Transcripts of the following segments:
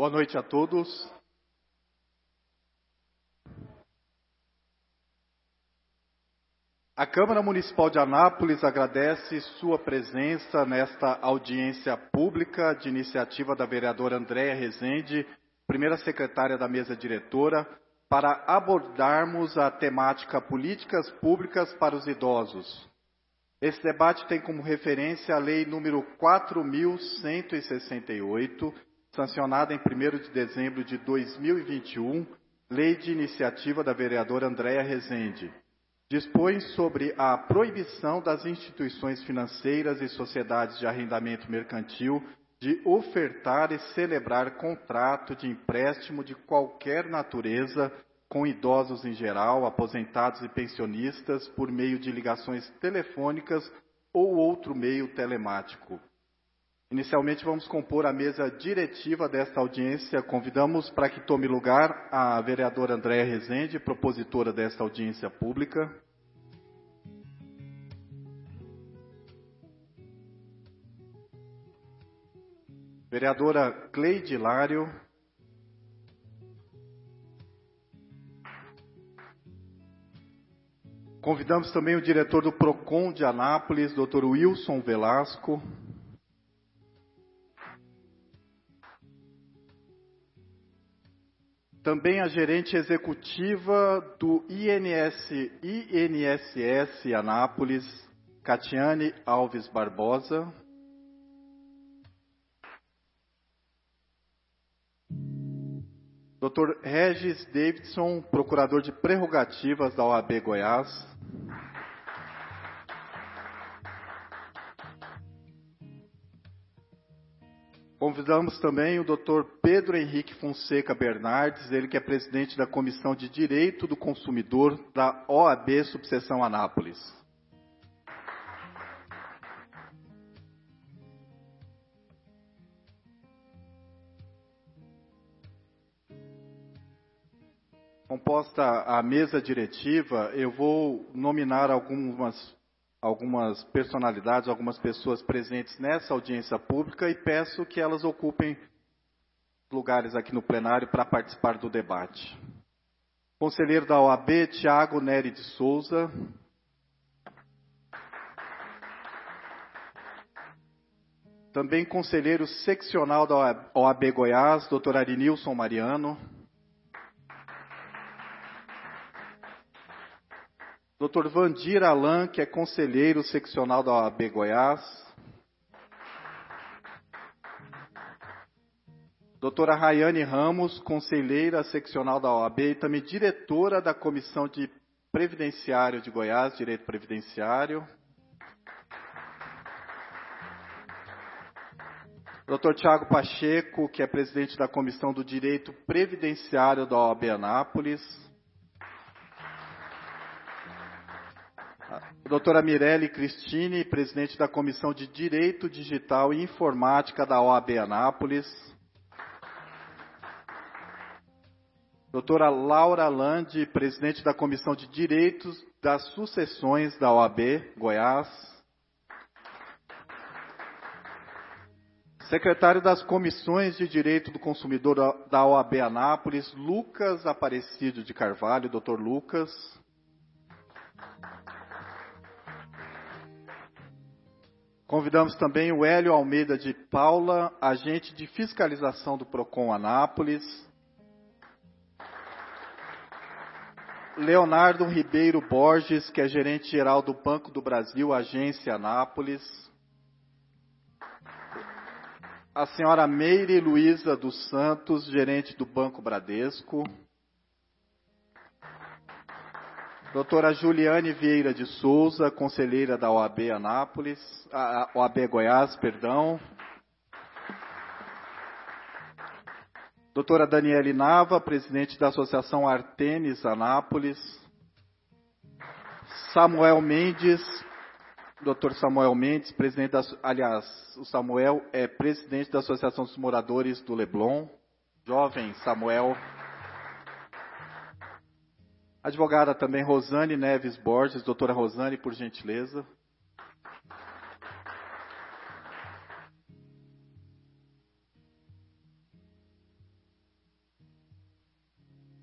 Boa noite a todos. A Câmara Municipal de Anápolis agradece sua presença nesta audiência pública de iniciativa da vereadora Andréia Rezende, primeira secretária da mesa diretora, para abordarmos a temática Políticas Públicas para os Idosos. Esse debate tem como referência a Lei número 4.168, sancionada em 1º de dezembro de 2021, Lei de iniciativa da vereadora Andréia Rezende. Dispõe sobre a proibição das instituições financeiras e sociedades de arrendamento mercantil de ofertar e celebrar contrato de empréstimo de qualquer natureza com idosos em geral, aposentados e pensionistas, por meio de ligações telefônicas ou outro meio telemático. Inicialmente, vamos compor a mesa diretiva desta audiência. Convidamos para que tome lugar a vereadora Andréia Rezende, propositora desta audiência pública. Vereadora Cleide Hilário. Convidamos também o diretor do PROCON de Anápolis, Dr. Wilson Velasco. Também a gerente executiva do INSS Anápolis, Catiane Alves Barbosa. Dr. Regis Davidson, procurador de prerrogativas da OAB Goiás. Convidamos também o Dr. Pedro Henrique Fonseca Bernardes, ele que é presidente da Comissão de Direito do Consumidor da OAB Subseção Anápolis. Composta a mesa diretiva, eu vou nominar algumas personalidades, algumas pessoas presentes nessa audiência pública e peço que elas ocupem lugares aqui no plenário para participar do debate. Conselheiro da OAB, Tiago Nery de Souza. Também conselheiro seccional da OAB Goiás, Dr. Arinilson Mariano. Dr. Vandir Alan, que é conselheiro seccional da OAB Goiás. Doutora Rayane Ramos, conselheira seccional da OAB e também diretora da Comissão de Previdenciário de Goiás, Direito Previdenciário. Dr. Tiago Pacheco, que é presidente da Comissão do Direito Previdenciário da OAB Anápolis. Doutora Mirelle Cristine, presidente da Comissão de Direito Digital e Informática da OAB Anápolis. Doutora Laura Landi, presidente da Comissão de Direitos das Sucessões da OAB Goiás. Secretário das Comissões de Direito do Consumidor da OAB Anápolis, Lucas Aparecido de Carvalho, Dr. Lucas. Convidamos também o Hélio Almeida de Paula, agente de fiscalização do PROCON Anápolis. Leonardo Ribeiro Borges, que é gerente-geral do Banco do Brasil, agência Anápolis. A senhora Meire Luiza dos Santos, gerente do Banco Bradesco. Doutora Juliane Vieira de Souza, conselheira da OAB Anápolis, OAB Goiás, perdão. Doutora Daniele Nava, presidente da Associação Artenis Anápolis. Samuel Mendes, doutor Samuel Mendes, presidente o Samuel é presidente da Associação dos Moradores do Leblon. Jovem Samuel. Advogada também Rosane Neves Borges, doutora Rosane, por gentileza.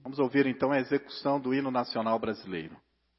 Vamos ouvir então a execução do hino nacional brasileiro.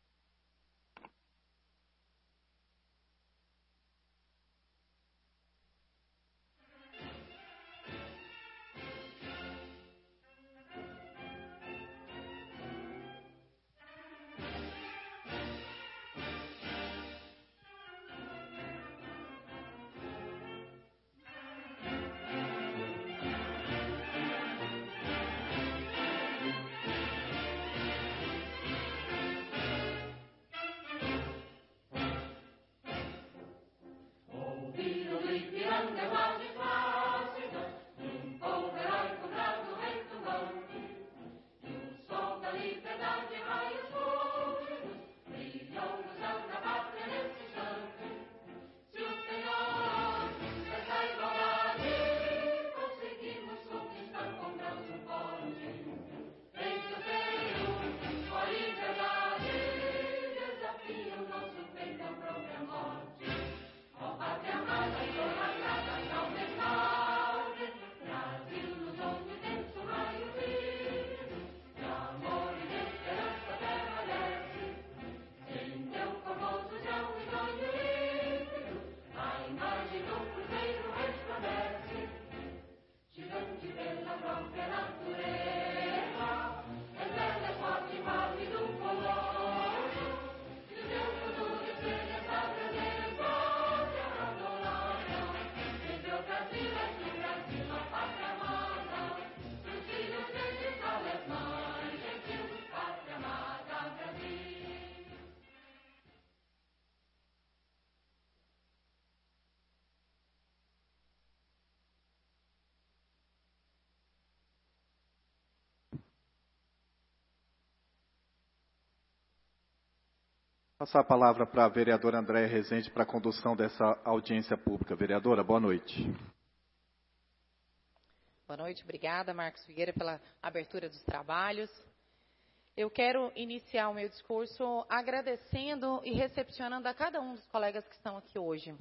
Passar a palavra para a vereadora Andréia Rezende para a condução dessa audiência pública. Vereadora, boa noite. Boa noite, obrigada, Marcos Figueira, pela abertura dos trabalhos. Eu quero iniciar o meu discurso agradecendo e recepcionando a cada um dos colegas que estão aqui hoje.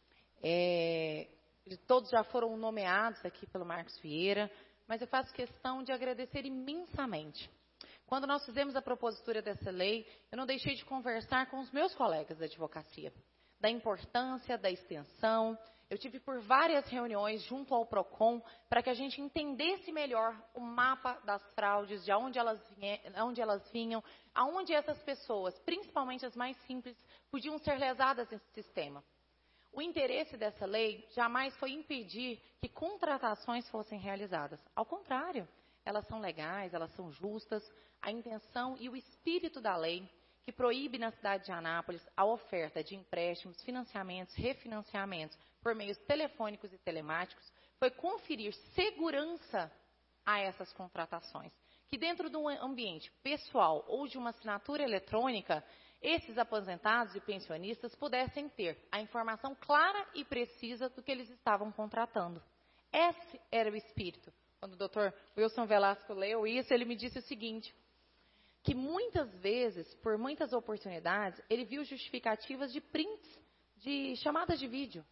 Todos já foram nomeados aqui pelo Marcos Vieira, mas eu faço questão de agradecer imensamente. Quando nós fizemos a propositura dessa lei, eu não deixei de conversar com os meus colegas da advocacia, da importância, da extensão. Eu tive por várias reuniões junto ao PROCON para que a gente entendesse melhor o mapa das fraudes, de onde elas vinham, aonde essas pessoas, principalmente as mais simples, podiam ser lesadas nesse sistema. O interesse dessa lei jamais foi impedir que contratações fossem realizadas. Ao contrário, elas são legais, elas são justas. A intenção e o espírito da lei, que proíbe na cidade de Anápolis a oferta de empréstimos, financiamentos, refinanciamentos por meios telefônicos e telemáticos, foi conferir segurança a essas contratações. Que dentro de um ambiente pessoal ou de uma assinatura eletrônica, esses aposentados e pensionistas pudessem ter a informação clara e precisa do que eles estavam contratando. Esse era o espírito. Quando o doutor Wilson Velasco leu isso, ele me disse o seguinte, que muitas vezes, por muitas oportunidades, ele viu justificativas de prints, de chamadas de vídeo,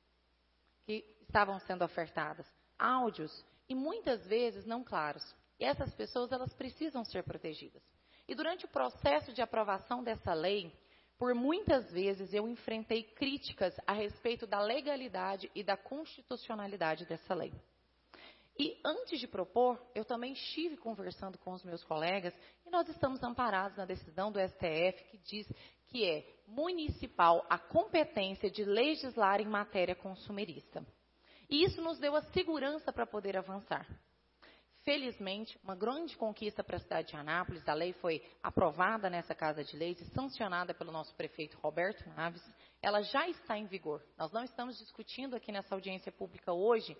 que estavam sendo ofertadas, áudios, e muitas vezes não claros. E essas pessoas, elas precisam ser protegidas. E durante o processo de aprovação dessa lei, por muitas vezes eu enfrentei críticas a respeito da legalidade e da constitucionalidade dessa lei. E antes de propor, eu também estive conversando com os meus colegas e nós estamos amparados na decisão do STF que diz que é municipal a competência de legislar em matéria consumerista. E isso nos deu a segurança para poder avançar. Felizmente, uma grande conquista para a cidade de Anápolis, a lei foi aprovada nessa Casa de Leis e sancionada pelo nosso prefeito Roberto Naves, ela já está em vigor. Nós não estamos discutindo aqui nessa audiência pública hoje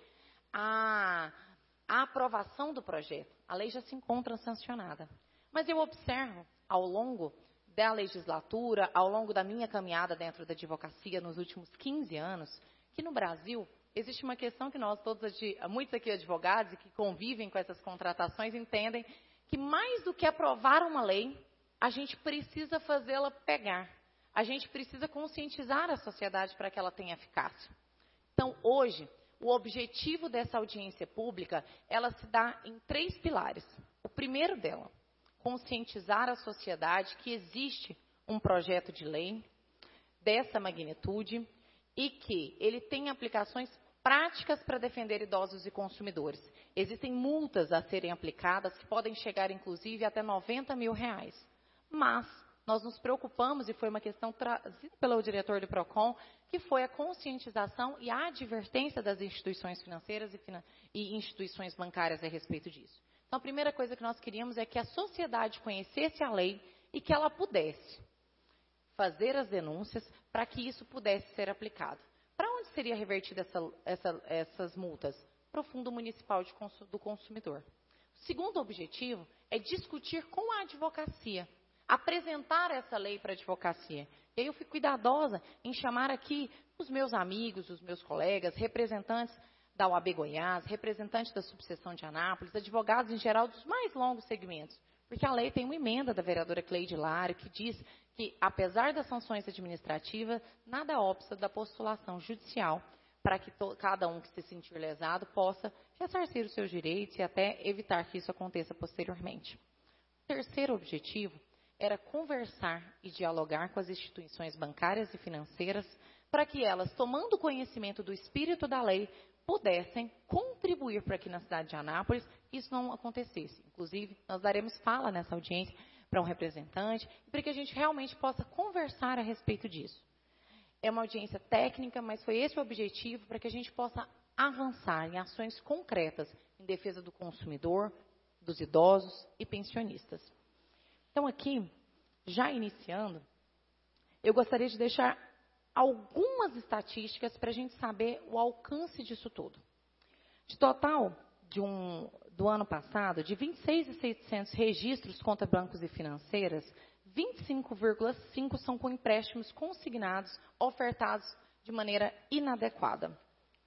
a aprovação do projeto. A lei já se encontra sancionada. Mas eu observo, ao longo da legislatura, ao longo da minha caminhada dentro da advocacia nos últimos 15 anos, que no Brasil existe uma questão que nós todos, muitos aqui advogados e que convivem com essas contratações, entendem que mais do que aprovar uma lei, a gente precisa fazê-la pegar. A gente precisa conscientizar a sociedade para que ela tenha eficácia. Então, hoje, o objetivo dessa audiência pública, ela se dá em 3 pilares. O primeiro dela conscientizar a sociedade que existe um projeto de lei dessa magnitude e que ele tem aplicações práticas para defender idosos e consumidores. Existem multas a serem aplicadas que podem chegar, inclusive, até R$90 mil. Mas nós nos preocupamos, e foi uma questão trazida pelo diretor do PROCON, que foi a conscientização e a advertência das instituições financeiras e instituições bancárias a respeito disso. Então, a primeira coisa que nós queríamos é que a sociedade conhecesse a lei e que ela pudesse fazer as denúncias para que isso pudesse ser aplicado. Para onde seria revertida essas multas? Para o Fundo Municipal do Consumidor. O segundo objetivo é discutir com a advocacia, apresentar essa lei para a advocacia. E aí eu fui cuidadosa em chamar aqui os meus amigos, os meus colegas, representantes da OAB Goiás, representantes da subseção de Anápolis, advogados em geral dos mais longos segmentos. Porque a lei tem uma emenda da vereadora Cleide Lário que diz que, apesar das sanções administrativas, nada obsta da postulação judicial para que cada um que se sentir lesado possa ressarcir os seus direitos e até evitar que isso aconteça posteriormente. O terceiro objetivo era conversar e dialogar com as instituições bancárias e financeiras para que elas, tomando conhecimento do espírito da lei, pudessem contribuir para que na cidade de Anápolis isso não acontecesse. Inclusive, nós daremos fala nessa audiência para um representante, para que a gente realmente possa conversar a respeito disso. É uma audiência técnica, mas foi esse o objetivo para que a gente possa avançar em ações concretas em defesa do consumidor, dos idosos e pensionistas. Então, aqui, já iniciando, eu gostaria de deixar algumas estatísticas para a gente saber o alcance disso tudo. De total, do ano passado, de 26.600 registros contra bancos e financeiras, 25,5 são com empréstimos consignados, ofertados de maneira inadequada.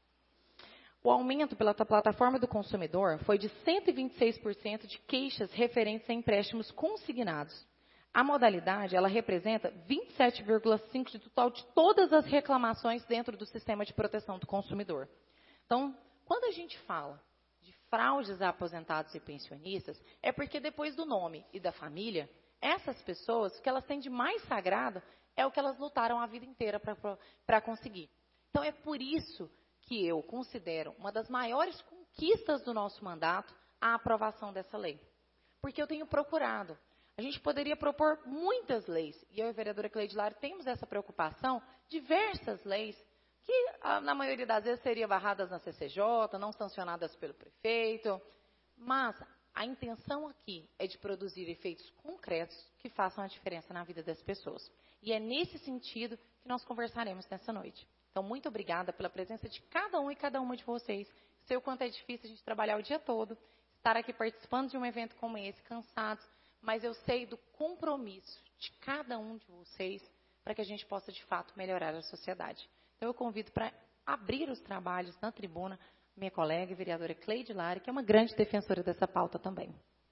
O aumento pela plataforma do consumidor foi de 126% de queixas referentes a empréstimos consignados. A modalidade, ela representa 27,5% do total de todas as reclamações dentro do sistema de proteção do consumidor. Então, quando a gente fala de fraudes a aposentados e pensionistas, é porque depois do nome e da família, essas pessoas, o que elas têm de mais sagrado é o que elas lutaram a vida inteira para conseguir. Então, é por isso que eu considero uma das maiores conquistas do nosso mandato a aprovação dessa lei. Porque eu tenho procurado. A gente poderia propor muitas leis, e eu e a vereadora Cleide Lário temos essa preocupação, diversas leis, que na maioria das vezes seriam barradas na CCJ, não sancionadas pelo prefeito, mas a intenção aqui é de produzir efeitos concretos que façam a diferença na vida das pessoas. E é nesse sentido que nós conversaremos nessa noite. Então, muito obrigada pela presença de cada um e cada uma de vocês. Sei o quanto é difícil a gente trabalhar o dia todo, estar aqui participando de um evento como esse, cansados, mas eu sei do compromisso de cada um de vocês para que a gente possa, de fato, melhorar a sociedade. Então, eu convido para abrir os trabalhos na tribuna minha colega, a vereadora Cleide Lário, que é uma grande defensora dessa pauta também.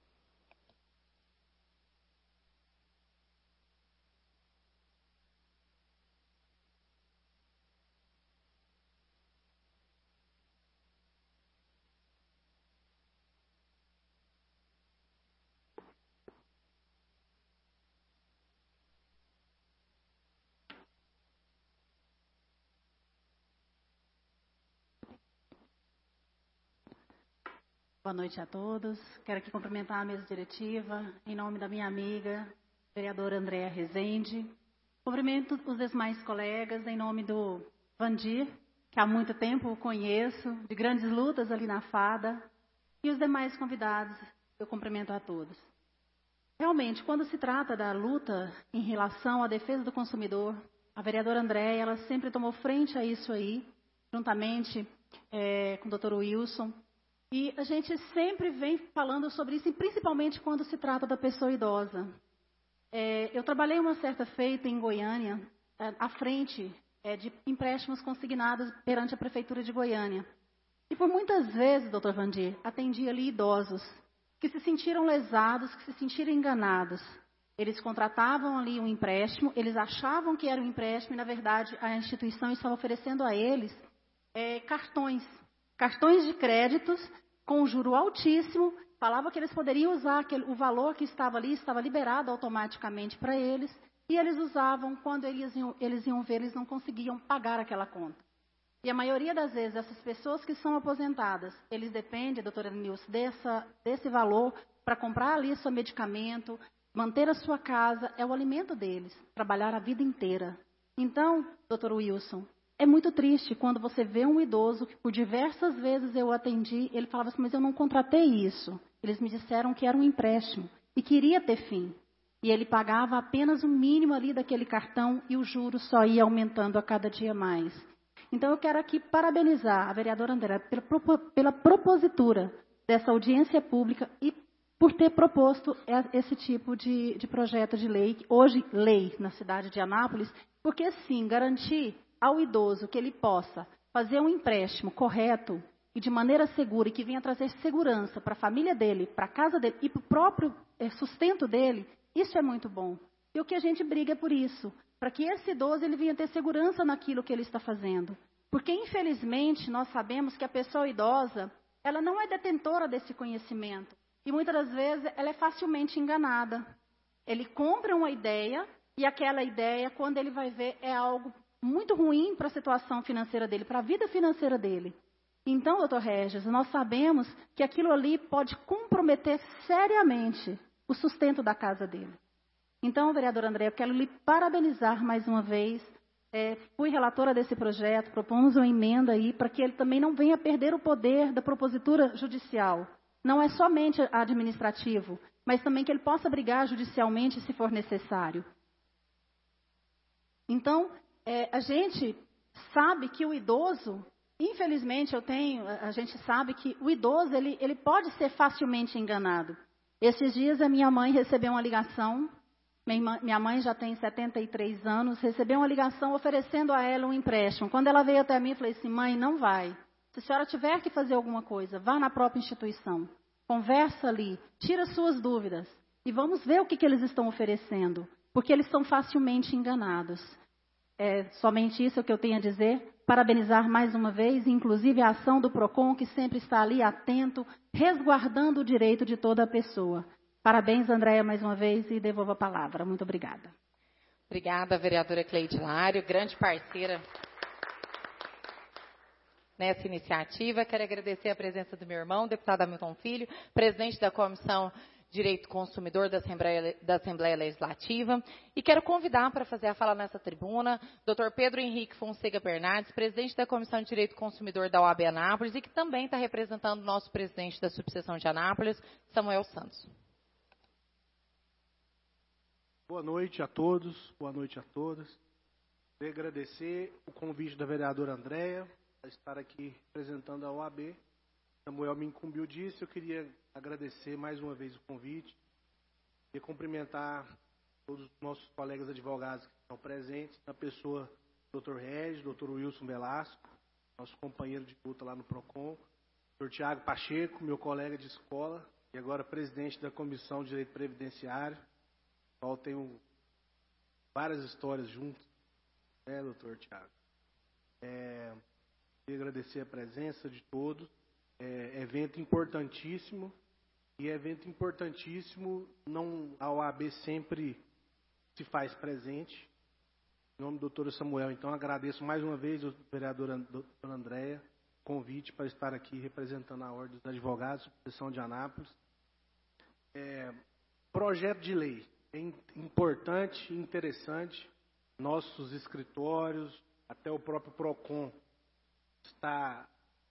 Boa noite a todos. Quero aqui cumprimentar a mesa diretiva, em nome da minha amiga, vereadora Andréa Rezende. Cumprimento os demais colegas, em nome do Vandir, que há muito tempo o conheço, de grandes lutas ali na FADA, e os demais convidados, eu cumprimento a todos. Realmente, quando se trata da luta em relação à defesa do consumidor, a vereadora Andréa, ela sempre tomou frente a isso aí, juntamente com o doutor Wilson. E a gente sempre vem falando sobre isso, e principalmente quando se trata da pessoa idosa. Eu trabalhei uma certa feita em Goiânia, à frente de empréstimos consignados perante a Prefeitura de Goiânia. E por muitas vezes, doutor Vandir, atendi ali idosos que se sentiram lesados, que se sentiram enganados. Eles contratavam ali um empréstimo, eles achavam que era um empréstimo e, na verdade, a instituição estava oferecendo a eles cartões de créditos com juro altíssimo falava que eles poderiam usar o valor que estava ali, estava liberado automaticamente para eles, e eles usavam, quando eles iam ver, eles não conseguiam pagar aquela conta. E a maioria das vezes, essas pessoas que são aposentadas, eles dependem, doutora Nilce, desse valor para comprar ali seu medicamento, manter a sua casa, é o alimento deles, trabalhar a vida inteira. Então, doutor Wilson, é muito triste quando você vê um idoso que por diversas vezes eu atendi, ele falava assim, mas eu não contratei isso. Eles me disseram que era um empréstimo e queria ter fim. E ele pagava apenas o mínimo ali daquele cartão e o juro só ia aumentando a cada dia mais. Então, eu quero aqui parabenizar a vereadora Andréa pela propositura dessa audiência pública e por ter proposto esse tipo de projeto de lei, hoje lei na cidade de Anápolis, porque sim, garantir ao idoso que ele possa fazer um empréstimo correto e de maneira segura e que venha trazer segurança para a família dele, para a casa dele e para o próprio sustento dele, isso é muito bom. E o que a gente briga é por isso, para que esse idoso ele venha ter segurança naquilo que ele está fazendo. Porque, infelizmente, nós sabemos que a pessoa idosa, ela não é detentora desse conhecimento. E muitas das vezes ela é facilmente enganada. Ele compra uma ideia e aquela ideia, quando ele vai ver, é algo muito ruim para a situação financeira dele, para a vida financeira dele. Então, doutor Regis, nós sabemos que aquilo ali pode comprometer seriamente o sustento da casa dele. Então, vereador André, eu quero lhe parabenizar mais uma vez. Fui relatora desse projeto, propomos uma emenda aí para que ele também não venha perder o poder da propositura judicial. Não é somente administrativo, mas também que ele possa brigar judicialmente se for necessário. Então, a gente sabe que o idoso, infelizmente a gente sabe que o idoso ele pode ser facilmente enganado. Esses dias a minha mãe recebeu uma ligação. Minha mãe já tem 73 anos, recebeu uma ligação oferecendo a ela um empréstimo. Quando ela veio até mim, eu falei assim, mãe, não vai. Se a senhora tiver que fazer alguma coisa, vá na própria instituição. Conversa ali, tira suas dúvidas e vamos ver o que eles estão oferecendo. Porque eles são facilmente enganados. É somente isso que eu tenho a dizer. Parabenizar mais uma vez, inclusive a ação do PROCON, que sempre está ali atento, resguardando o direito de toda a pessoa. Parabéns, Andréia, mais uma vez, e devolvo a palavra. Muito obrigada. Obrigada, vereadora Cleide Lário, grande parceira nessa iniciativa. Quero agradecer a presença do meu irmão, deputado Hamilton Filho, presidente da Comissão de Direito do Consumidor da Assembleia Legislativa. E quero convidar para fazer a fala nessa tribuna Dr. Pedro Henrique Fonseca Bernardes, presidente da Comissão de Direito do Consumidor da OAB Anápolis e que também está representando o nosso presidente da subseção de Anápolis, Samuel Santos. Boa noite a todos, boa noite a todas. Queria agradecer o convite da vereadora Andréa a estar aqui representando a OAB. Samuel me incumbiu disso, eu queria agradecer mais uma vez o convite. Queria cumprimentar todos os nossos colegas advogados que estão presentes, na pessoa do Dr. Regis, Dr. Wilson Velasco, nosso companheiro de luta lá no PROCON, Dr. Tiago Pacheco, meu colega de escola, e agora presidente da Comissão de Direito Previdenciário. Eu tenho várias histórias juntos, né, doutor Tiago? Queria agradecer a presença de todos. Evento importantíssimo, e evento importantíssimo, a OAB sempre se faz presente. Em nome do doutor Samuel, então, agradeço mais uma vez ao vereador Andréa o convite para estar aqui representando a Ordem dos Advogados, subseção de Anápolis. Projeto de lei. É importante e interessante, nossos escritórios, até o próprio PROCON está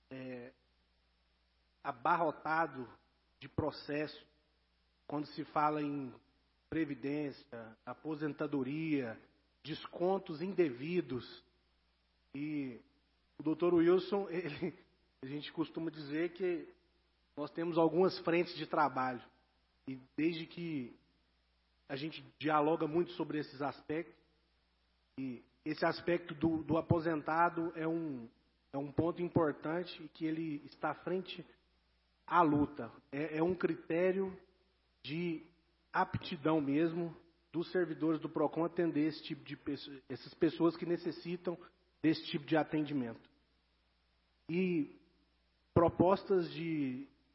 abarrotado de processo quando se fala em previdência, aposentadoria, descontos indevidos. E o doutor Wilson, a gente costuma dizer que nós temos algumas frentes de trabalho. E desde que a gente dialoga muito sobre esses aspectos, e esse aspecto do aposentado é um ponto importante e que ele está à frente à luta. É um critério de aptidão mesmo dos servidores do PROCON atender esse tipo de essas pessoas que necessitam desse tipo de atendimento. E propostas de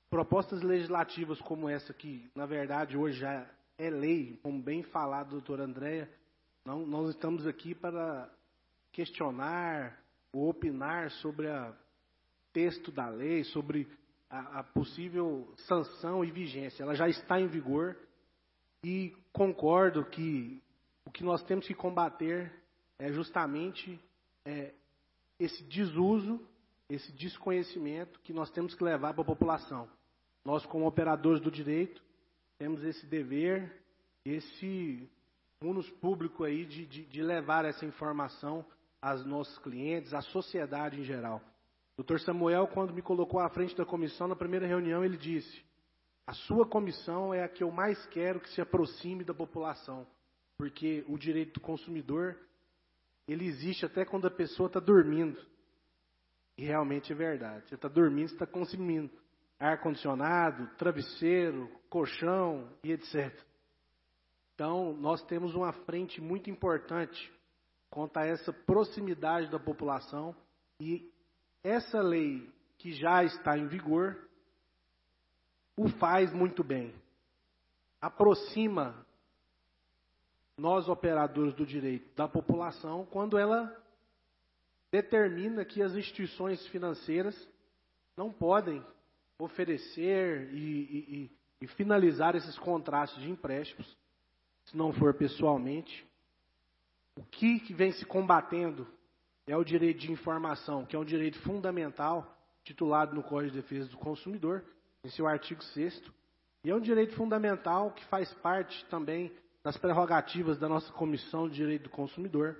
propostas legislativas como essa que, na verdade, hoje já é lei, como bem falado, doutora Andréia, nós estamos aqui para questionar ou opinar sobre o texto da lei, sobre a possível sanção e vigência. Ela já está em vigor e concordo que o que nós temos que combater é justamente esse desuso, esse desconhecimento que nós temos que levar para a população. Nós, como operadores do direito, temos esse dever, esse munus público aí de levar essa informação aos nossos clientes, à sociedade em geral. O Dr. Samuel, quando me colocou à frente da comissão, na primeira reunião, ele disse: a sua comissão é a que eu mais quero que se aproxime da população, porque o direito do consumidor, ele existe até quando a pessoa está dormindo. E realmente é verdade. Você está dormindo, você está consumindo ar-condicionado, travesseiro, colchão e etc. Então, nós temos uma frente muito importante quanto a essa proximidade da população, e essa lei que já está em vigor o faz muito bem. Aproxima nós, operadores do direito, da população, quando ela determina que as instituições financeiras não podem oferecer e finalizar esses contratos de empréstimos, se não for pessoalmente. O que vem se combatendo é o direito de informação, que é um direito fundamental, titulado no Código de Defesa do Consumidor, em seu artigo 6º, e é um direito fundamental que faz parte também das prerrogativas da nossa Comissão de Direito do Consumidor.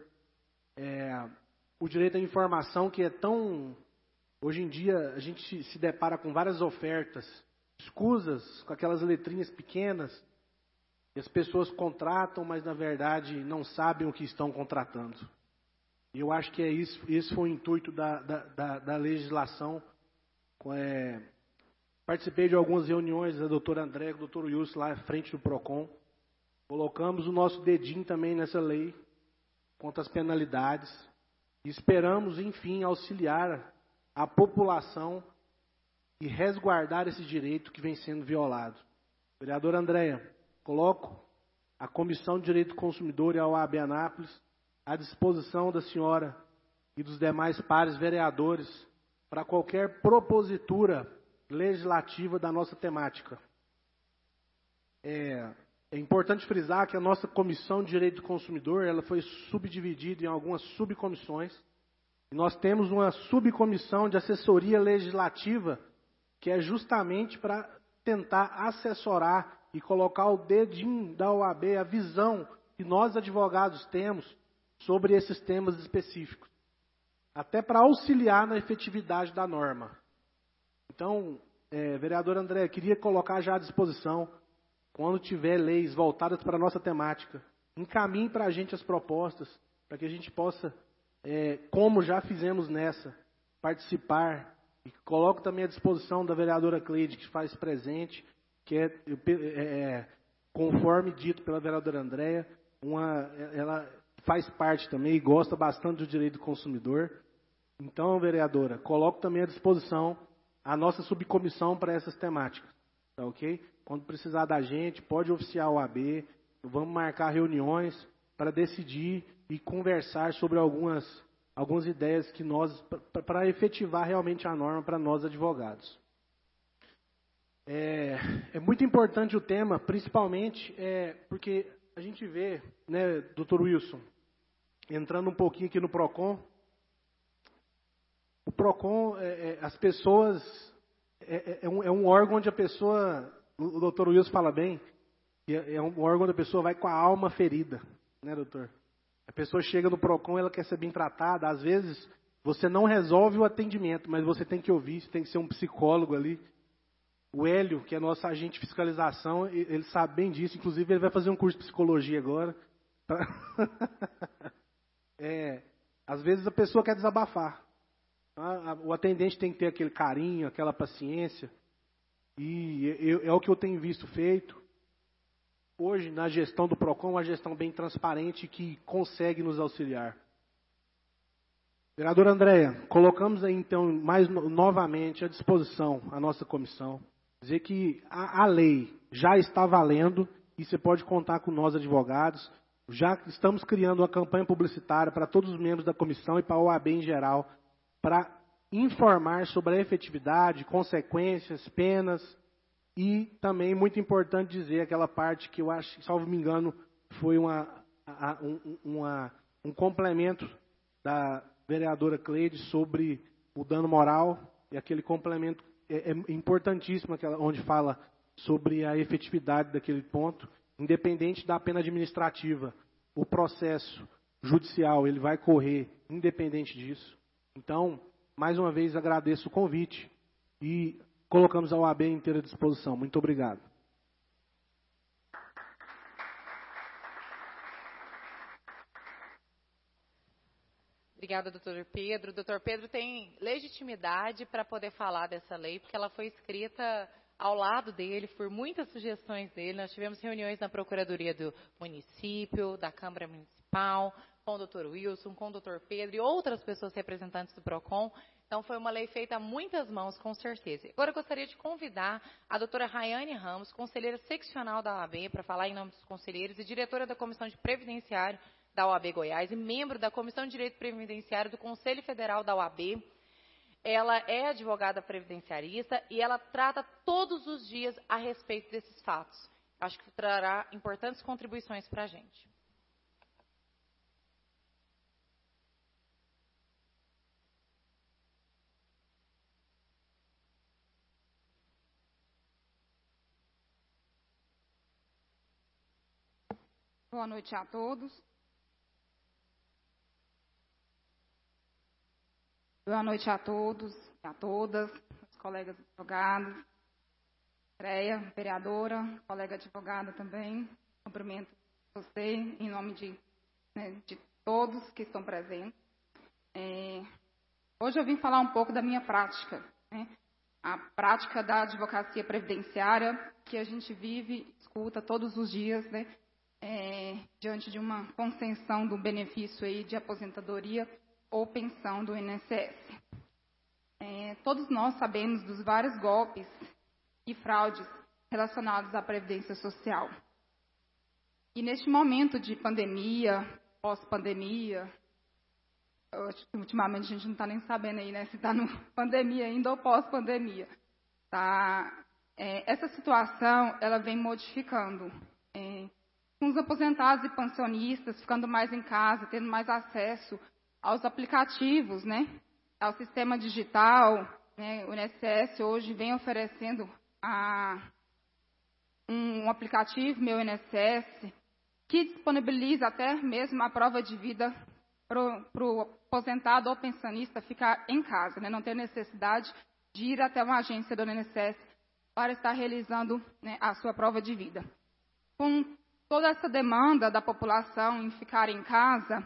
O direito à informação, que é tão... Hoje em dia, a gente se depara com várias ofertas escusas, com aquelas letrinhas pequenas, e as pessoas contratam, mas, na verdade, não sabem o que estão contratando. E eu acho que esse foi o intuito da legislação. Participei de algumas reuniões da doutora André, do doutor Wilson, lá à frente do PROCON. Colocamos o nosso dedinho também nessa lei, quanto às penalidades. E esperamos, enfim, auxiliar a população e resguardar esse direito que vem sendo violado. Vereadora Andréia, coloco a Comissão de Direito do Consumidor e a OAB Anápolis à disposição da senhora e dos demais pares vereadores para qualquer propositura legislativa da nossa temática. É importante frisar que a nossa Comissão de Direito do Consumidor ela foi subdividida em algumas subcomissões. E nós temos uma subcomissão de assessoria legislativa que é justamente para tentar assessorar e colocar o dedinho da OAB, a visão que nós advogados temos sobre esses temas específicos, até para auxiliar na efetividade da norma. Então, vereador André, queria colocar já à disposição, quando tiver leis voltadas para a nossa temática, encaminhe para a gente as propostas, para que a gente possa, como já fizemos nessa, participar. E coloco também à disposição da vereadora Cleide, que faz presente, que conforme dito pela vereadora Andréia, ela faz parte também e gosta bastante do direito do consumidor. Então, vereadora, coloco também à disposição a nossa subcomissão para essas temáticas, tá ok? Quando precisar da gente, pode oficiar o AB, vamos marcar reuniões para decidir e conversar sobre algumas ideias que para efetivar realmente a norma para nós advogados. É muito importante o tema, principalmente porque a gente vê, né, doutor Wilson, entrando um pouquinho aqui no PROCON, o PROCON, as pessoas, é um órgão onde a pessoa, o doutor Wilson fala bem, é um órgão onde a pessoa vai com a alma ferida, né, doutor? A pessoa chega no PROCON, ela quer ser bem tratada, às vezes você não resolve o atendimento, mas você tem que ouvir, você tem que ser um psicólogo ali. O Hélio, que é nosso agente de fiscalização, ele sabe bem disso, inclusive ele vai fazer um curso de psicologia agora. Às vezes a pessoa quer desabafar. O atendente tem que ter aquele carinho, aquela paciência, e é o que eu tenho visto feito. Hoje, na gestão do PROCON, uma gestão bem transparente que consegue nos auxiliar. Vereadora Andréia, colocamos aí, então, novamente à disposição a nossa comissão. dizer que a lei já está valendo e você pode contar com nós, advogados. Já estamos criando uma campanha publicitária para todos os membros da comissão e para a OAB em geral, para informar sobre a efetividade, consequências, penas e também, muito importante dizer, aquela parte que eu acho, salvo me engano, foi um complemento da vereadora Cleide sobre o dano moral, e aquele complemento é importantíssimo, onde fala sobre a efetividade daquele ponto, independente da pena administrativa. O processo judicial ele vai correr independente disso. Então, mais uma vez, agradeço o convite e colocamos a OAB em inteira disposição. Muito obrigado. Obrigada, doutor Pedro. O doutor Pedro tem legitimidade para poder falar dessa lei, porque ela foi escrita ao lado dele, por muitas sugestões dele. Nós tivemos reuniões na Procuradoria do Município, da Câmara Municipal, com o doutor Wilson, com o doutor Pedro e outras pessoas representantes do PROCON. Então, foi uma lei feita a muitas mãos, com certeza. Agora, eu gostaria de convidar a doutora Rayane Ramos, conselheira seccional da OAB, para falar em nome dos conselheiros e diretora da Comissão de Previdenciário da OAB Goiás e membro da Comissão de Direito Previdenciário do Conselho Federal da OAB. Ela é advogada previdenciarista e ela trata todos os dias a respeito desses fatos. Acho que trará importantes contribuições para a gente. Boa noite a todos. Boa noite a todos e a todas, os colegas advogados, Andréia, vereadora, colega advogada também. Cumprimento você em nome de todos que estão presentes. Hoje eu vim falar um pouco da minha prática, a prática da advocacia previdenciária que a gente vive, escuta todos os dias, diante de uma concessão do benefício aí de aposentadoria ou pensão do INSS. Todos nós sabemos dos vários golpes e fraudes relacionados à Previdência Social. E neste momento de pandemia, pós-pandemia, ultimamente a gente não está nem sabendo aí, se está no pandemia ainda ou pós-pandemia. Tá? Essa situação, ela vem modificando. Com os aposentados e pensionistas ficando mais em casa, tendo mais acesso aos aplicativos, ao sistema digital, o INSS hoje vem oferecendo um aplicativo, Meu INSS, que disponibiliza até mesmo a prova de vida para o aposentado ou pensionista ficar em casa, não ter necessidade de ir até uma agência do INSS para estar realizando a sua prova de vida. Com toda essa demanda da população em ficar em casa,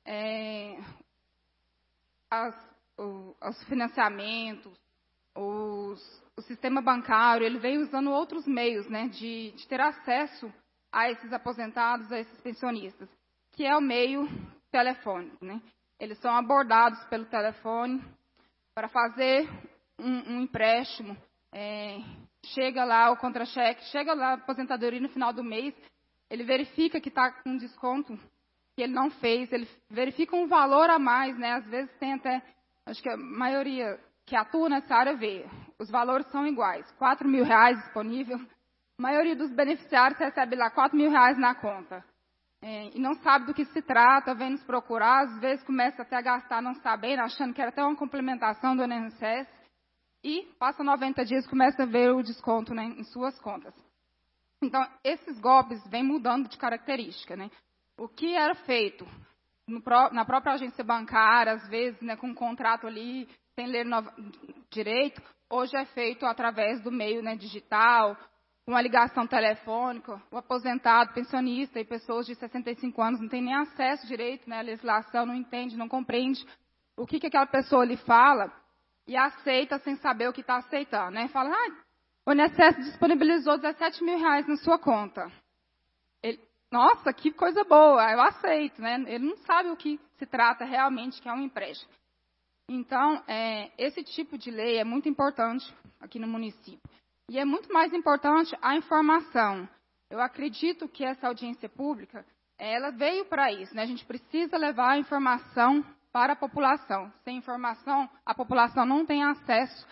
os financiamentos, o sistema bancário, ele vem usando outros meios de ter acesso a esses aposentados, a esses pensionistas, que é o meio telefônico. Eles são abordados pelo telefone para fazer um empréstimo, chega lá o contra-cheque, chega lá a aposentadoria no final do mês, ele verifica que está com desconto que ele não fez, ele verifica um valor a mais, às vezes tem até, acho que a maioria que atua nessa área vê, os valores são iguais, R$4.000 disponível, a maioria dos beneficiários recebe lá R$4.000 na conta, e não sabe do que se trata, vem nos procurar, às vezes começa até a gastar não sabendo, achando que era até uma complementação do INSS, e passa 90 dias e começa a ver o desconto em suas contas. Então, esses golpes vêm mudando de característica, O que era feito na própria agência bancária, às vezes, com um contrato ali, sem ler direito, hoje é feito através do meio digital, uma ligação telefônica, o aposentado, pensionista e pessoas de 65 anos não têm nem acesso direito, à legislação, não entende, não compreende o que aquela pessoa lhe fala e aceita sem saber o que está aceitando, Fala, o INSS disponibilizou R$17.000 na sua conta. Nossa, que coisa boa, eu aceito, Ele não sabe o que se trata realmente, que é um empréstimo. Então, esse tipo de lei é muito importante aqui no município. E é muito mais importante a informação. Eu acredito que essa audiência pública, ela veio para isso, né? A gente precisa levar a informação para a população. Sem informação, a população não tem acesso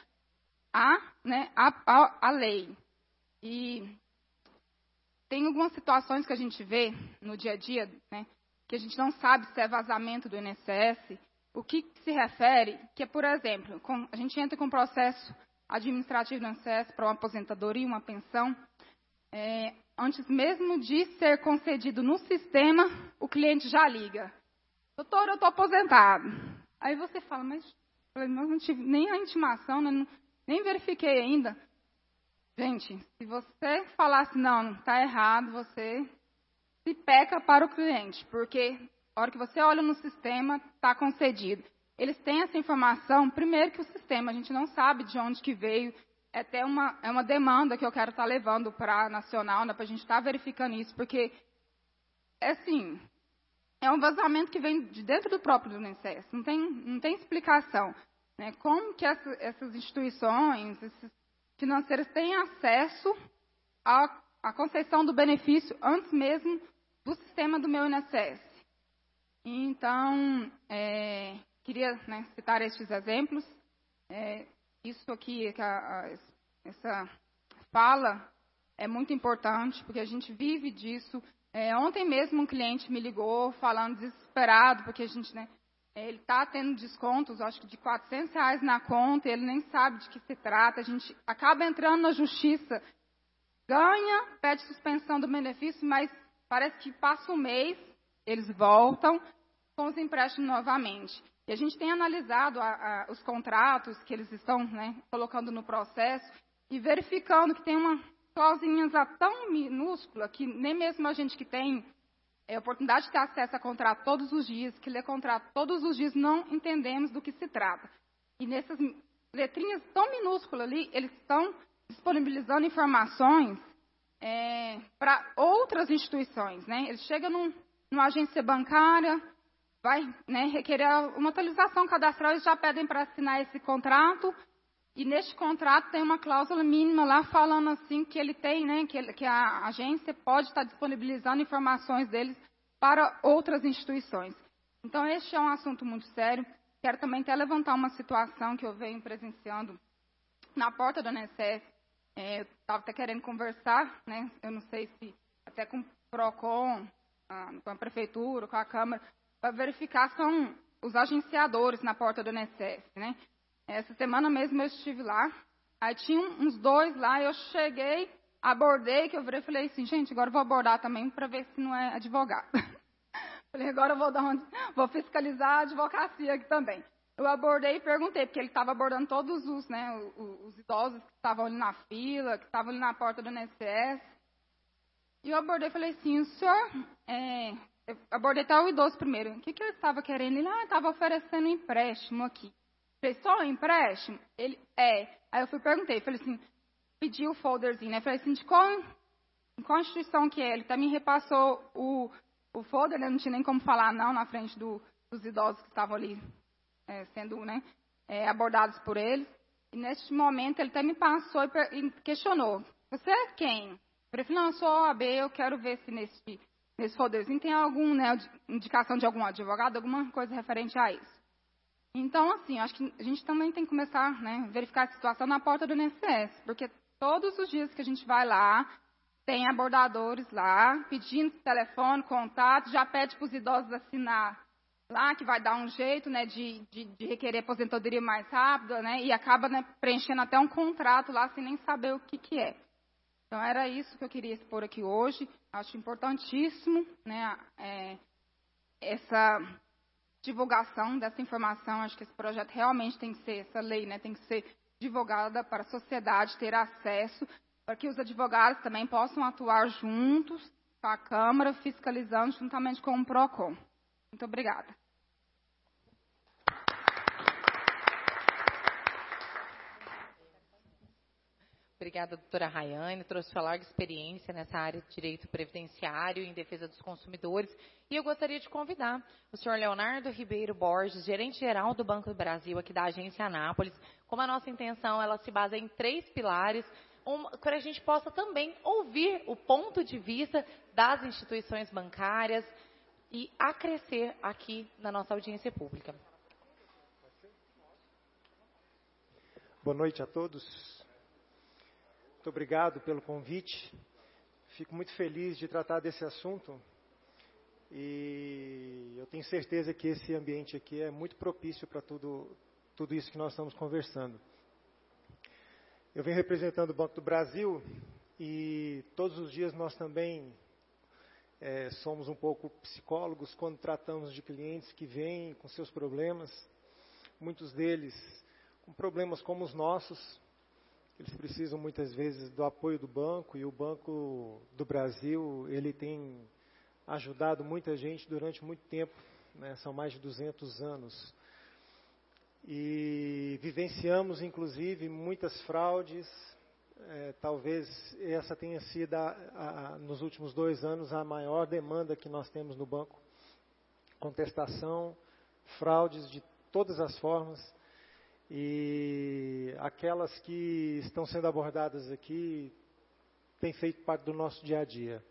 à lei. E tem algumas situações que a gente vê no dia a dia, né, que a gente não sabe se é vazamento do INSS. O que se refere, que é, por exemplo, a gente entra com um processo administrativo no INSS para uma aposentadoria, uma pensão, antes mesmo de ser concedido no sistema, o cliente já liga. Doutor, eu estou aposentado. Aí você fala, mas eu não tive nem a intimação, né, nem verifiquei ainda. Gente, se você falasse, não, está errado, você se peca para o cliente, porque a hora que você olha no sistema, está concedido. Eles têm essa informação, primeiro que o sistema, a gente não sabe de onde que veio, é até uma demanda que eu quero estar levando para a Nacional, né, para a gente estar verificando isso, porque, assim, é um vazamento que vem de dentro do próprio INSS, não tem explicação. Né, como que essas instituições, esses financeiras têm acesso à concessão do benefício antes mesmo do sistema do meu INSS. Então, queria, né, citar estes exemplos. Isso aqui, essa fala é muito importante, porque a gente vive disso. Ontem mesmo um cliente me ligou falando desesperado, porque a gente, né, ele está tendo descontos, acho que de R$400 na conta, ele nem sabe de que se trata. A gente acaba entrando na justiça, ganha, pede suspensão do benefício, mas parece que passa um mês, eles voltam com os empréstimos novamente. E a gente tem analisado os contratos que eles estão, né, colocando no processo e verificando que tem uma clausinha tão minúscula que nem mesmo a gente que tem a oportunidade de ter acesso a contrato todos os dias, que lê contrato todos os dias, não entendemos do que se trata. E nessas letrinhas tão minúsculas ali, eles estão disponibilizando informações para outras instituições. Né? Eles chegam numa agência bancária, vai, né, requerer uma atualização cadastral, eles já pedem para assinar esse contrato, e neste contrato tem uma cláusula mínima lá falando assim que ele tem, né, que a agência pode estar disponibilizando informações deles para outras instituições. Então, este é um assunto muito sério. Quero também até levantar uma situação que eu venho presenciando na porta do INSS. Estava até querendo conversar, né, eu não sei se até com o PROCON, com a Prefeitura, com a Câmara, para verificar são os agenciadores na porta do INSS, né? Essa semana mesmo eu estive lá, aí tinha uns 2 lá, eu cheguei, abordei, que eu virei e falei assim, gente, agora eu vou abordar também para ver se não é advogado. Falei, agora eu vou fiscalizar a advocacia aqui também. Eu abordei e perguntei, porque ele estava abordando todos os, né, os idosos que estavam ali na fila, que estavam ali na porta do INSS. E eu abordei e falei assim, o senhor... eu abordei até o idoso primeiro. O que ele estava querendo? Ele estava oferecendo um empréstimo aqui. Falei, só um empréstimo? Ele, Aí eu perguntei, falei assim, pedi o folderzinho, né? Falei assim, de qual instituição que é? Ele até me repassou o folder, né? Não tinha nem como falar não na frente dos idosos que estavam ali sendo, né, abordados por eles. E neste momento ele até me passou e questionou, você é quem? Eu falei, não, eu sou OAB, eu quero ver se nesse folderzinho tem algum, né, indicação de algum advogado, alguma coisa referente a isso. Então, assim, acho que a gente também tem que começar, né, a verificar a situação na porta do INSS, porque todos os dias que a gente vai lá, tem abordadores lá, pedindo telefone, contato, já pede para os idosos assinar lá, que vai dar um jeito, né, de requerer aposentadoria mais rápida, né, e acaba, né, preenchendo até um contrato lá, sem nem saber o que é. Então, era isso que eu queria expor aqui hoje. Acho importantíssimo, né, essa divulgação dessa informação. Acho que esse projeto realmente tem que ser, essa lei, né, tem que ser divulgada para a sociedade ter acesso, para que os advogados também possam atuar juntos com a Câmara, fiscalizando juntamente com o PROCON. Muito obrigada. Obrigada, doutora Rayane. Trouxe sua larga experiência nessa área de direito previdenciário e em defesa dos consumidores. E eu gostaria de convidar o senhor Leonardo Ribeiro Borges, gerente-geral do Banco do Brasil, aqui da Agência Anápolis. Como a nossa intenção, ela se baseia em 3 pilares, para a gente possa também ouvir o ponto de vista das instituições bancárias e acrescer aqui na nossa audiência pública. Boa noite a todos. Muito obrigado pelo convite. Fico muito feliz de tratar desse assunto e eu tenho certeza que esse ambiente aqui é muito propício para tudo isso que nós estamos conversando. Eu venho representando o Banco do Brasil e todos os dias nós também somos um pouco psicólogos quando tratamos de clientes que vêm com seus problemas, muitos deles com problemas como os nossos. Eles precisam muitas vezes do apoio do banco e o Banco do Brasil, ele tem ajudado muita gente durante muito tempo, né? São mais de 200 anos. E vivenciamos, inclusive, muitas fraudes. Talvez essa tenha sido, nos últimos 2 anos, a maior demanda que nós temos no banco. Contestação, fraudes de todas as formas. E aquelas que estão sendo abordadas aqui têm feito parte do nosso dia a dia.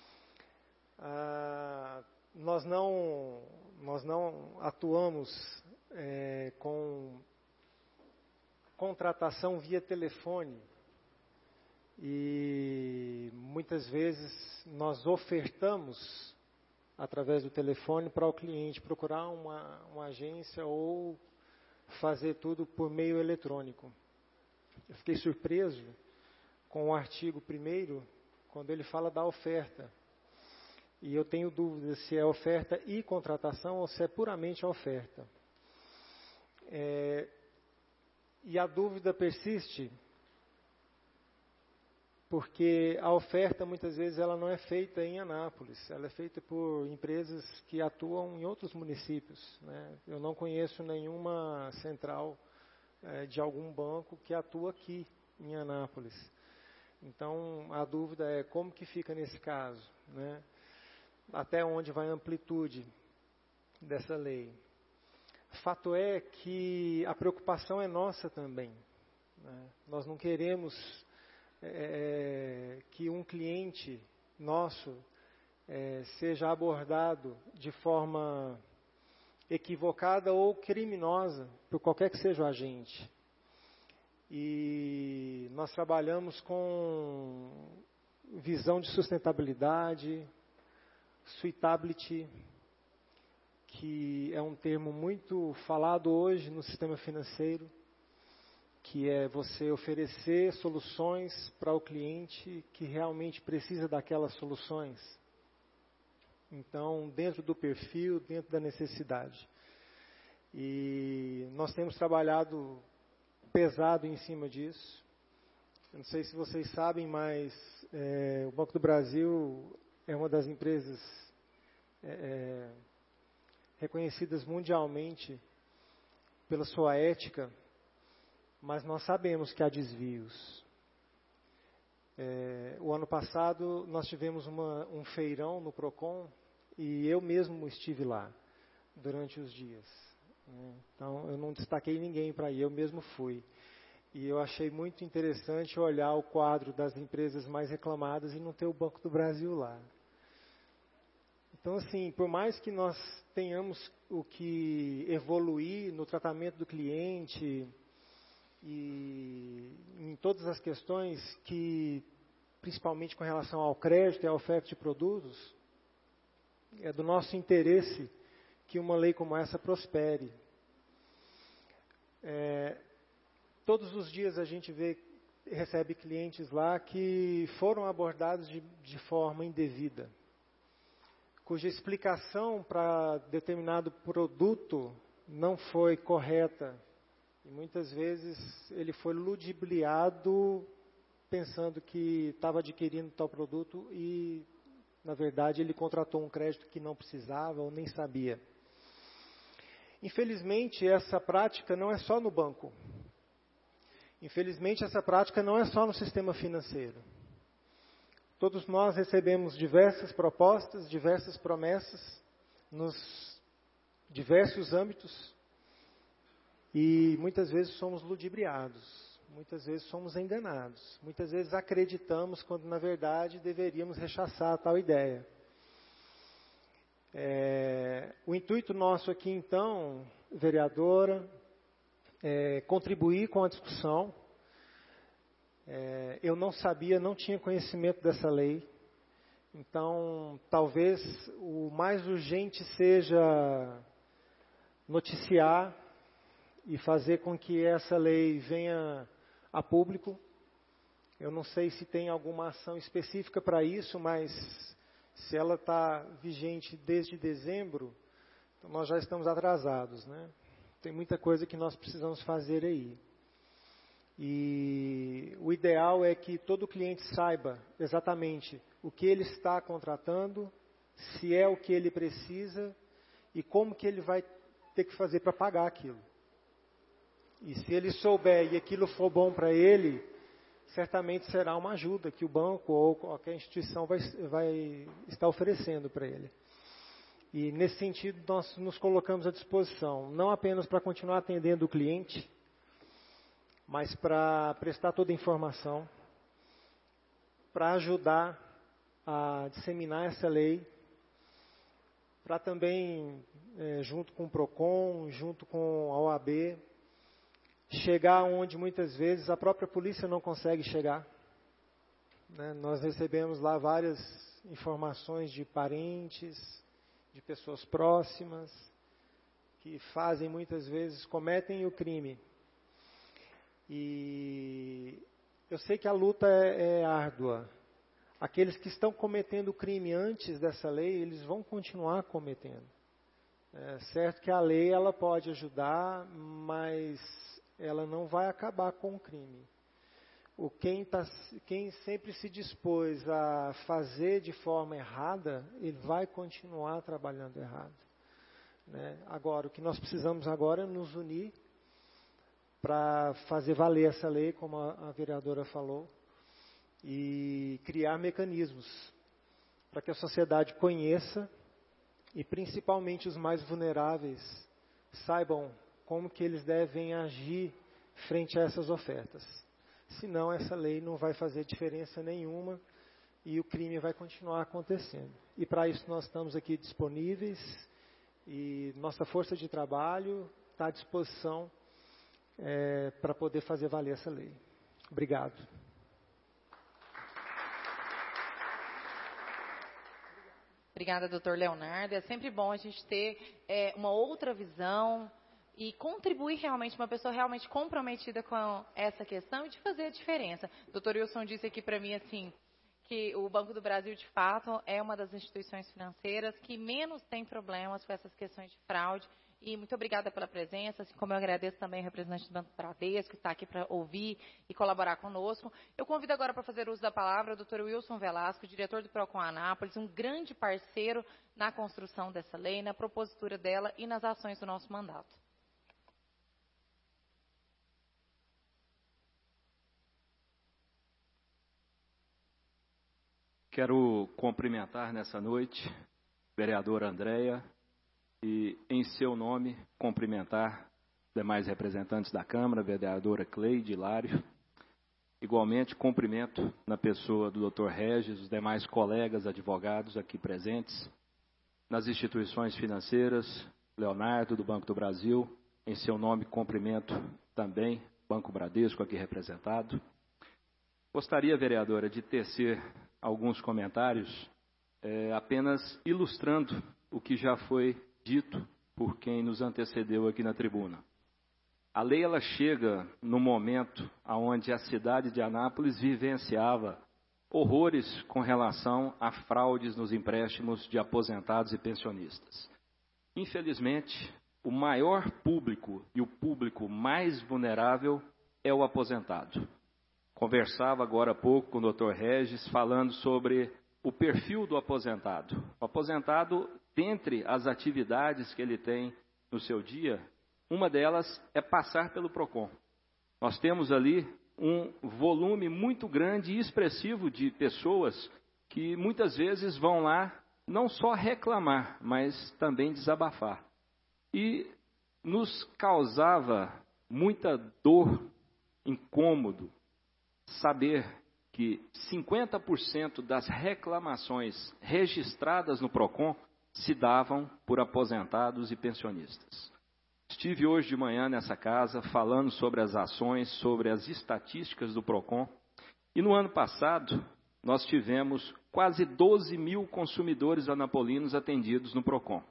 Nós não atuamos com contratação via telefone e muitas vezes nós ofertamos através do telefone para o cliente procurar uma agência ou fazer tudo por meio eletrônico. Eu fiquei surpreso com o artigo 1º, quando ele fala da oferta. E eu tenho dúvida se é oferta e contratação ou se é puramente a oferta. E a dúvida persiste, porque a oferta muitas vezes ela não é feita em Anápolis, ela é feita por empresas que atuam em outros municípios, né? Eu não conheço nenhuma central de algum banco que atua aqui em Anápolis. Então a dúvida é como que fica nesse caso, né? Até onde vai a amplitude dessa lei. Fato é que a preocupação é nossa também, né? Nós não queremos que um cliente nosso seja abordado de forma equivocada ou criminosa por qualquer que seja o agente. E nós trabalhamos com visão de sustentabilidade, suitability, que é um termo muito falado hoje no sistema financeiro, que é você oferecer soluções para o cliente que realmente precisa daquelas soluções. Então, dentro do perfil, dentro da necessidade. E nós temos trabalhado pesado em cima disso. Eu não sei se vocês sabem, mas o Banco do Brasil é uma das empresas reconhecidas mundialmente pela sua ética, mas nós sabemos que há desvios. O ano passado nós tivemos um feirão no Procon e eu mesmo estive lá durante os dias. Então eu não destaquei ninguém para ir, eu mesmo fui. E eu achei muito interessante olhar o quadro das empresas mais reclamadas e não ter o Banco do Brasil lá. Então, assim, por mais que nós tenhamos o que evoluir no tratamento do cliente e em todas as questões que, principalmente com relação ao crédito e à oferta de produtos, é do nosso interesse que uma lei como essa prospere. Todos os dias a gente recebe clientes lá que foram abordados de forma indevida, cuja explicação para determinado produto não foi correta. E muitas vezes ele foi ludibriado pensando que estava adquirindo tal produto e, na verdade, ele contratou um crédito que não precisava ou nem sabia. Infelizmente, essa prática não é só no banco. Infelizmente, essa prática não é só no sistema financeiro. Todos nós recebemos diversas propostas, diversas promessas, nos diversos âmbitos, e muitas vezes somos ludibriados. muitas vezes somos enganados. Muitas vezes acreditamos quando, na verdade, deveríamos rechaçar tal ideia. O intuito nosso aqui, então, vereadora, é contribuir com a discussão. Eu não sabia, não tinha conhecimento dessa lei. Então, talvez o mais urgente seja noticiar e fazer com que essa lei venha a público. Eu não sei se tem alguma ação específica para isso, mas se ela está vigente desde dezembro, então nós já estamos atrasados, né? Tem muita coisa que nós precisamos fazer aí. E o ideal é que todo cliente saiba exatamente o que ele está contratando, se é o que ele precisa e como que ele vai ter que fazer para pagar aquilo. E se ele souber e aquilo for bom para ele, certamente será uma ajuda que o banco ou qualquer instituição vai estar oferecendo para ele. E nesse sentido nós nos colocamos à disposição, não apenas para continuar atendendo o cliente, mas para prestar toda a informação, para ajudar a disseminar essa lei, para também, junto com o PROCON, junto com a OAB, chegar onde muitas vezes a própria polícia não consegue chegar. Né? Nós recebemos lá várias informações de parentes, de pessoas próximas, que fazem muitas vezes, cometem o crime. E eu sei que a luta é árdua. Aqueles que estão cometendo o crime antes dessa lei, eles vão continuar cometendo. É certo que a lei ela pode ajudar, mas ela não vai acabar com o crime. Quem sempre se dispôs a fazer de forma errada, ele vai continuar trabalhando errado. Né? Agora, o que nós precisamos agora é nos unir para fazer valer essa lei, como a vereadora falou, e criar mecanismos para que a sociedade conheça e principalmente os mais vulneráveis saibam como que eles devem agir frente a essas ofertas. Senão essa lei não vai fazer diferença nenhuma e o crime vai continuar acontecendo. E para isso nós estamos aqui disponíveis e nossa força de trabalho está à disposição para poder fazer valer essa lei. Obrigado. Obrigada, doutor Leonardo. É sempre bom a gente ter uma outra visão e contribuir realmente, uma pessoa realmente comprometida com essa questão e de fazer a diferença. O doutor Wilson disse aqui para mim assim, que o Banco do Brasil, de fato, é uma das instituições financeiras que menos tem problemas com essas questões de fraude. E muito obrigada pela presença, assim como eu agradeço também ao representante do Banco Bradesco, que está aqui para ouvir e colaborar conosco. Eu convido agora para fazer uso da palavra o doutor Wilson Velasco, diretor do PROCON Anápolis, um grande parceiro na construção dessa lei, na propositura dela e nas ações do nosso mandato. Quero cumprimentar nessa noite a vereadora Andréia e, em seu nome, cumprimentar demais representantes da Câmara, a vereadora Cleide, Hilário. Igualmente, cumprimento na pessoa do Dr. Regis, os demais colegas advogados aqui presentes, nas instituições financeiras, Leonardo, do Banco do Brasil. Em seu nome, cumprimento também Banco Bradesco, aqui representado. Gostaria, vereadora, de tecer alguns comentários, apenas ilustrando o que já foi dito por quem nos antecedeu aqui na tribuna. A lei ela chega no momento onde a cidade de Anápolis vivenciava horrores com relação a fraudes nos empréstimos de aposentados e pensionistas. Infelizmente, o maior público e o público mais vulnerável é o aposentado. Conversava agora há pouco com o Dr. Regis falando sobre o perfil do aposentado. O aposentado, dentre as atividades que ele tem no seu dia, uma delas é passar pelo PROCON. Nós temos ali um volume muito grande e expressivo de pessoas que muitas vezes vão lá não só reclamar, mas também desabafar. E nos causava muita dor incômodo saber que 50% das reclamações registradas no PROCON se davam por aposentados e pensionistas. Estive hoje de manhã nessa casa falando sobre as ações, sobre as estatísticas do PROCON, e no ano passado nós tivemos quase 12 mil consumidores anapolinos atendidos no PROCON.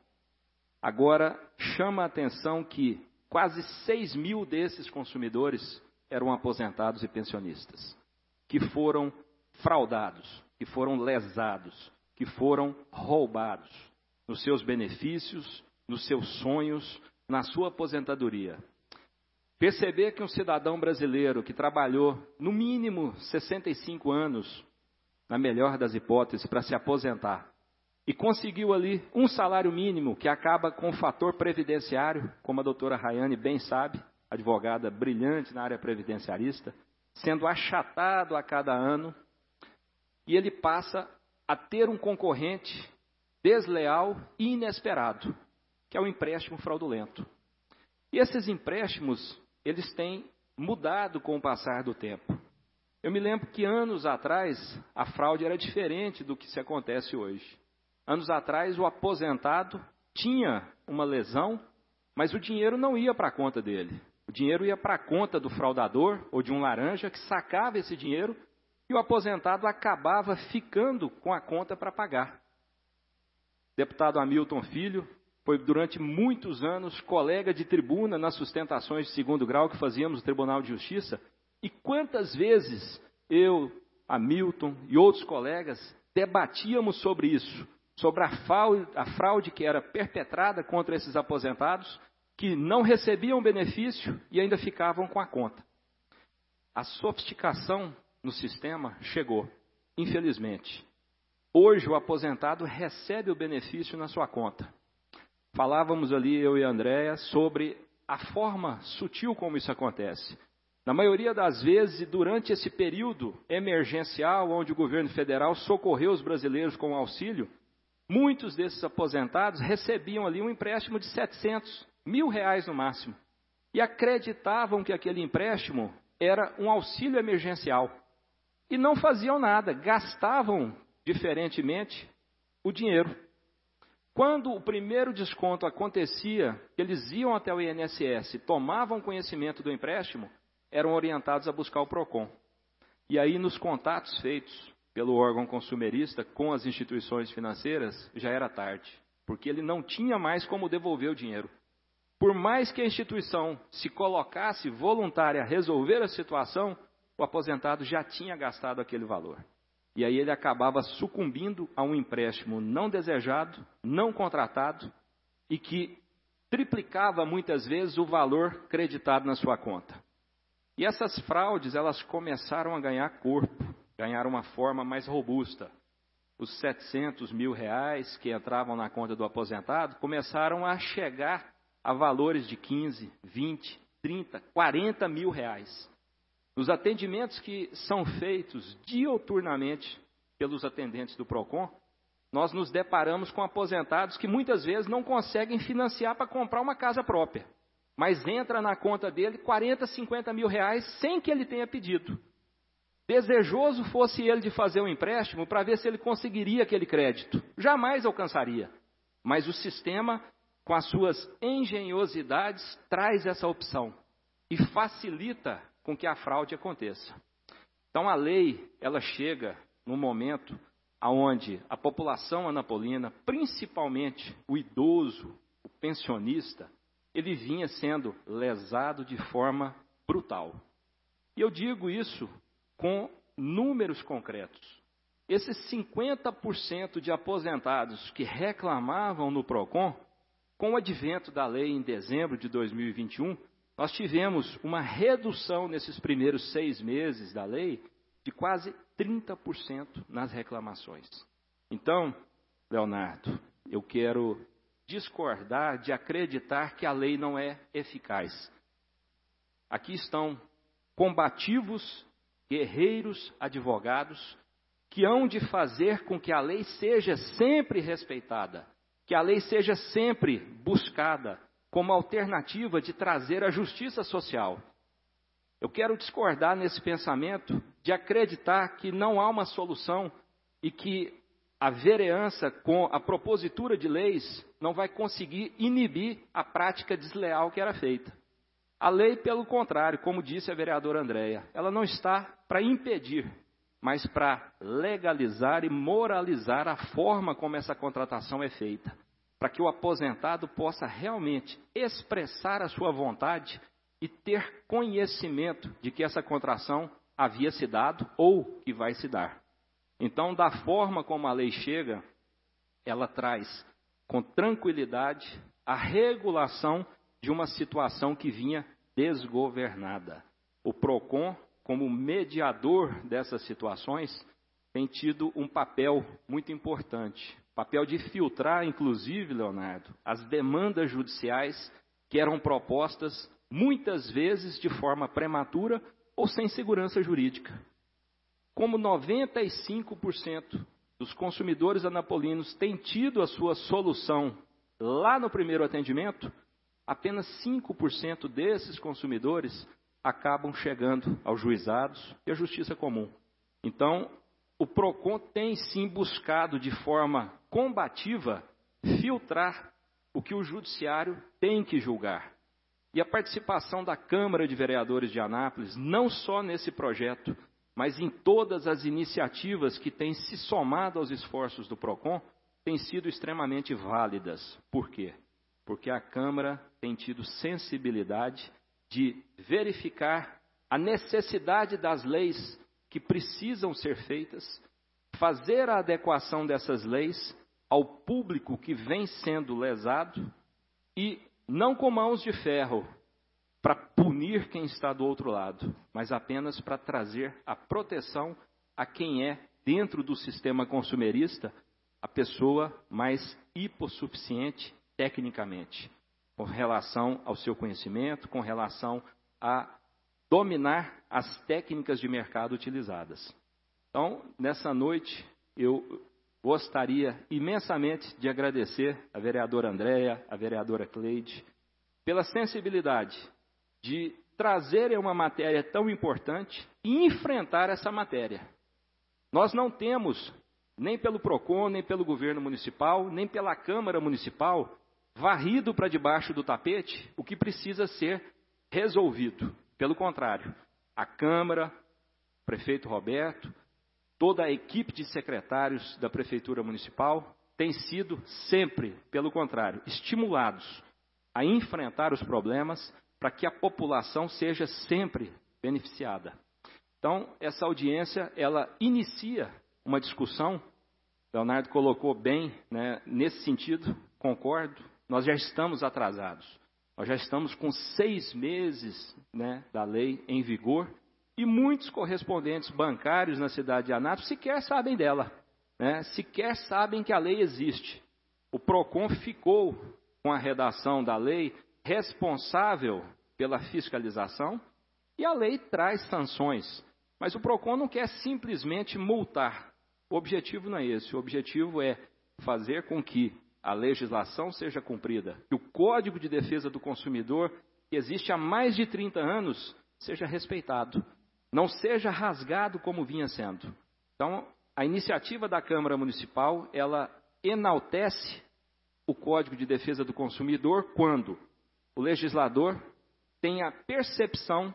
Agora, chama a atenção que quase 6 mil desses consumidores eram aposentados e pensionistas, que foram fraudados, que foram lesados, que foram roubados nos seus benefícios, nos seus sonhos, na sua aposentadoria. Perceber que um cidadão brasileiro que trabalhou no mínimo 65 anos, na melhor das hipóteses, para se aposentar, e conseguiu ali um salário mínimo que acaba com o fator previdenciário, como a doutora Rayane bem sabe, advogada brilhante na área previdenciarista, sendo achatado a cada ano, e ele passa a ter um concorrente desleal e inesperado, que é o empréstimo fraudulento. E esses empréstimos, eles têm mudado com o passar do tempo. Eu me lembro que anos atrás, a fraude era diferente do que se acontece hoje. Anos atrás, o aposentado tinha uma lesão, mas o dinheiro não ia para a conta dele. O dinheiro ia para a conta do fraudador ou de um laranja que sacava esse dinheiro e o aposentado acabava ficando com a conta para pagar. Deputado Hamilton Filho foi durante muitos anos colega de tribuna nas sustentações de segundo grau que fazíamos no Tribunal de Justiça. E quantas vezes eu, Hamilton e outros colegas debatíamos sobre isso, sobre a fraude que era perpetrada contra esses aposentados, que não recebiam benefício e ainda ficavam com a conta. A sofisticação no sistema chegou, infelizmente. Hoje o aposentado recebe o benefício na sua conta. Falávamos ali, eu e a Andréia, sobre a forma sutil como isso acontece. Na maioria das vezes, durante esse período emergencial, onde o governo federal socorreu os brasileiros com auxílio, muitos desses aposentados recebiam ali um empréstimo de 700 mil reais no máximo. E acreditavam que aquele empréstimo era um auxílio emergencial. E não faziam nada, gastavam diferentemente o dinheiro. Quando o primeiro desconto acontecia, eles iam até o INSS, tomavam conhecimento do empréstimo, eram orientados a buscar o PROCON. E aí, nos contatos feitos pelo órgão consumerista com as instituições financeiras, já era tarde, porque ele não tinha mais como devolver o dinheiro. Por mais que a instituição se colocasse voluntária a resolver a situação, o aposentado já tinha gastado aquele valor. E aí ele acabava sucumbindo a um empréstimo não desejado, não contratado, e que triplicava muitas vezes o valor creditado na sua conta. E essas fraudes, elas começaram a ganhar corpo, ganharam uma forma mais robusta. Os 700 mil reais que entravam na conta do aposentado começaram a chegar a valores de 15, 20, 30, 40 mil reais. Nos atendimentos que são feitos diuturnamente pelos atendentes do PROCON, nós nos deparamos com aposentados que muitas vezes não conseguem financiar para comprar uma casa própria, mas entra na conta dele 40, 50 mil reais sem que ele tenha pedido. Desejoso fosse ele de fazer um empréstimo para ver se ele conseguiria aquele crédito. Jamais alcançaria. Mas o sistema, com as suas engenhosidades, traz essa opção e facilita com que a fraude aconteça. Então a lei, ela chega num momento onde a população anapolina, principalmente o idoso, o pensionista, ele vinha sendo lesado de forma brutal. E eu digo isso com números concretos. Esses 50% de aposentados que reclamavam no PROCON, com o advento da lei em dezembro de 2021, nós tivemos uma redução nesses primeiros 6 meses da lei de quase 30% nas reclamações. Então, Leonardo, eu quero discordar de acreditar que a lei não é eficaz. Aqui estão combativos, guerreiros, advogados, que hão de fazer com que a lei seja sempre respeitada, que a lei seja sempre buscada como alternativa de trazer a justiça social. Eu quero discordar nesse pensamento de acreditar que não há uma solução e que a vereança com a propositura de leis não vai conseguir inibir a prática desleal que era feita. A lei, pelo contrário, como disse a vereadora Andréia, ela não está para impedir, mas para legalizar e moralizar a forma como essa contratação é feita, para que o aposentado possa realmente expressar a sua vontade e ter conhecimento de que essa contratação havia se dado ou que vai se dar. Então, da forma como a lei chega, ela traz com tranquilidade a regulação de uma situação que vinha desgovernada. O PROCON, como mediador dessas situações, tem tido um papel muito importante. Papel de filtrar, inclusive, Leonardo, as demandas judiciais que eram propostas muitas vezes de forma prematura ou sem segurança jurídica. Como 95% dos consumidores anapolinos têm tido a sua solução lá no primeiro atendimento, apenas 5% desses consumidores acabam chegando aos juizados e à justiça comum. Então, o PROCON tem sim buscado de forma combativa filtrar o que o judiciário tem que julgar. E a participação da Câmara de Vereadores de Anápolis, não só nesse projeto, mas em todas as iniciativas que têm se somado aos esforços do PROCON, têm sido extremamente válidas. Por quê? Porque a Câmara tem tido sensibilidade de verificar a necessidade das leis que precisam ser feitas, fazer a adequação dessas leis ao público que vem sendo lesado e não com mãos de ferro para punir quem está do outro lado, mas apenas para trazer a proteção a quem é, dentro do sistema consumerista, a pessoa mais hipossuficiente tecnicamente, com relação ao seu conhecimento, com relação a dominar as técnicas de mercado utilizadas. Então, nessa noite, eu gostaria imensamente de agradecer a vereadora Andréia, a vereadora Cleide, pela sensibilidade de trazerem uma matéria tão importante e enfrentar essa matéria. Nós não temos, nem pelo PROCON, nem pelo governo municipal, nem pela Câmara Municipal, varrido para debaixo do tapete o que precisa ser resolvido. Pelo contrário, a Câmara, o prefeito Roberto, toda a equipe de secretários da Prefeitura Municipal tem sido sempre, pelo contrário, estimulados a enfrentar os problemas para que a população seja sempre beneficiada. Então, essa audiência, ela inicia uma discussão, Leonardo colocou bem, né, nesse sentido, concordo, nós já estamos atrasados. Nós já estamos com 6 meses, né, da lei em vigor e muitos correspondentes bancários na cidade de Anápolis sequer sabem dela, né, sequer sabem que a lei existe. O PROCON ficou com a redação da lei responsável pela fiscalização e a lei traz sanções. Mas o PROCON não quer simplesmente multar. O objetivo não é esse. O objetivo é fazer com que a legislação seja cumprida, que o Código de Defesa do Consumidor, que existe há mais de 30 anos, seja respeitado, não seja rasgado como vinha sendo. Então, a iniciativa da Câmara Municipal, ela enaltece o Código de Defesa do Consumidor quando o legislador tem a percepção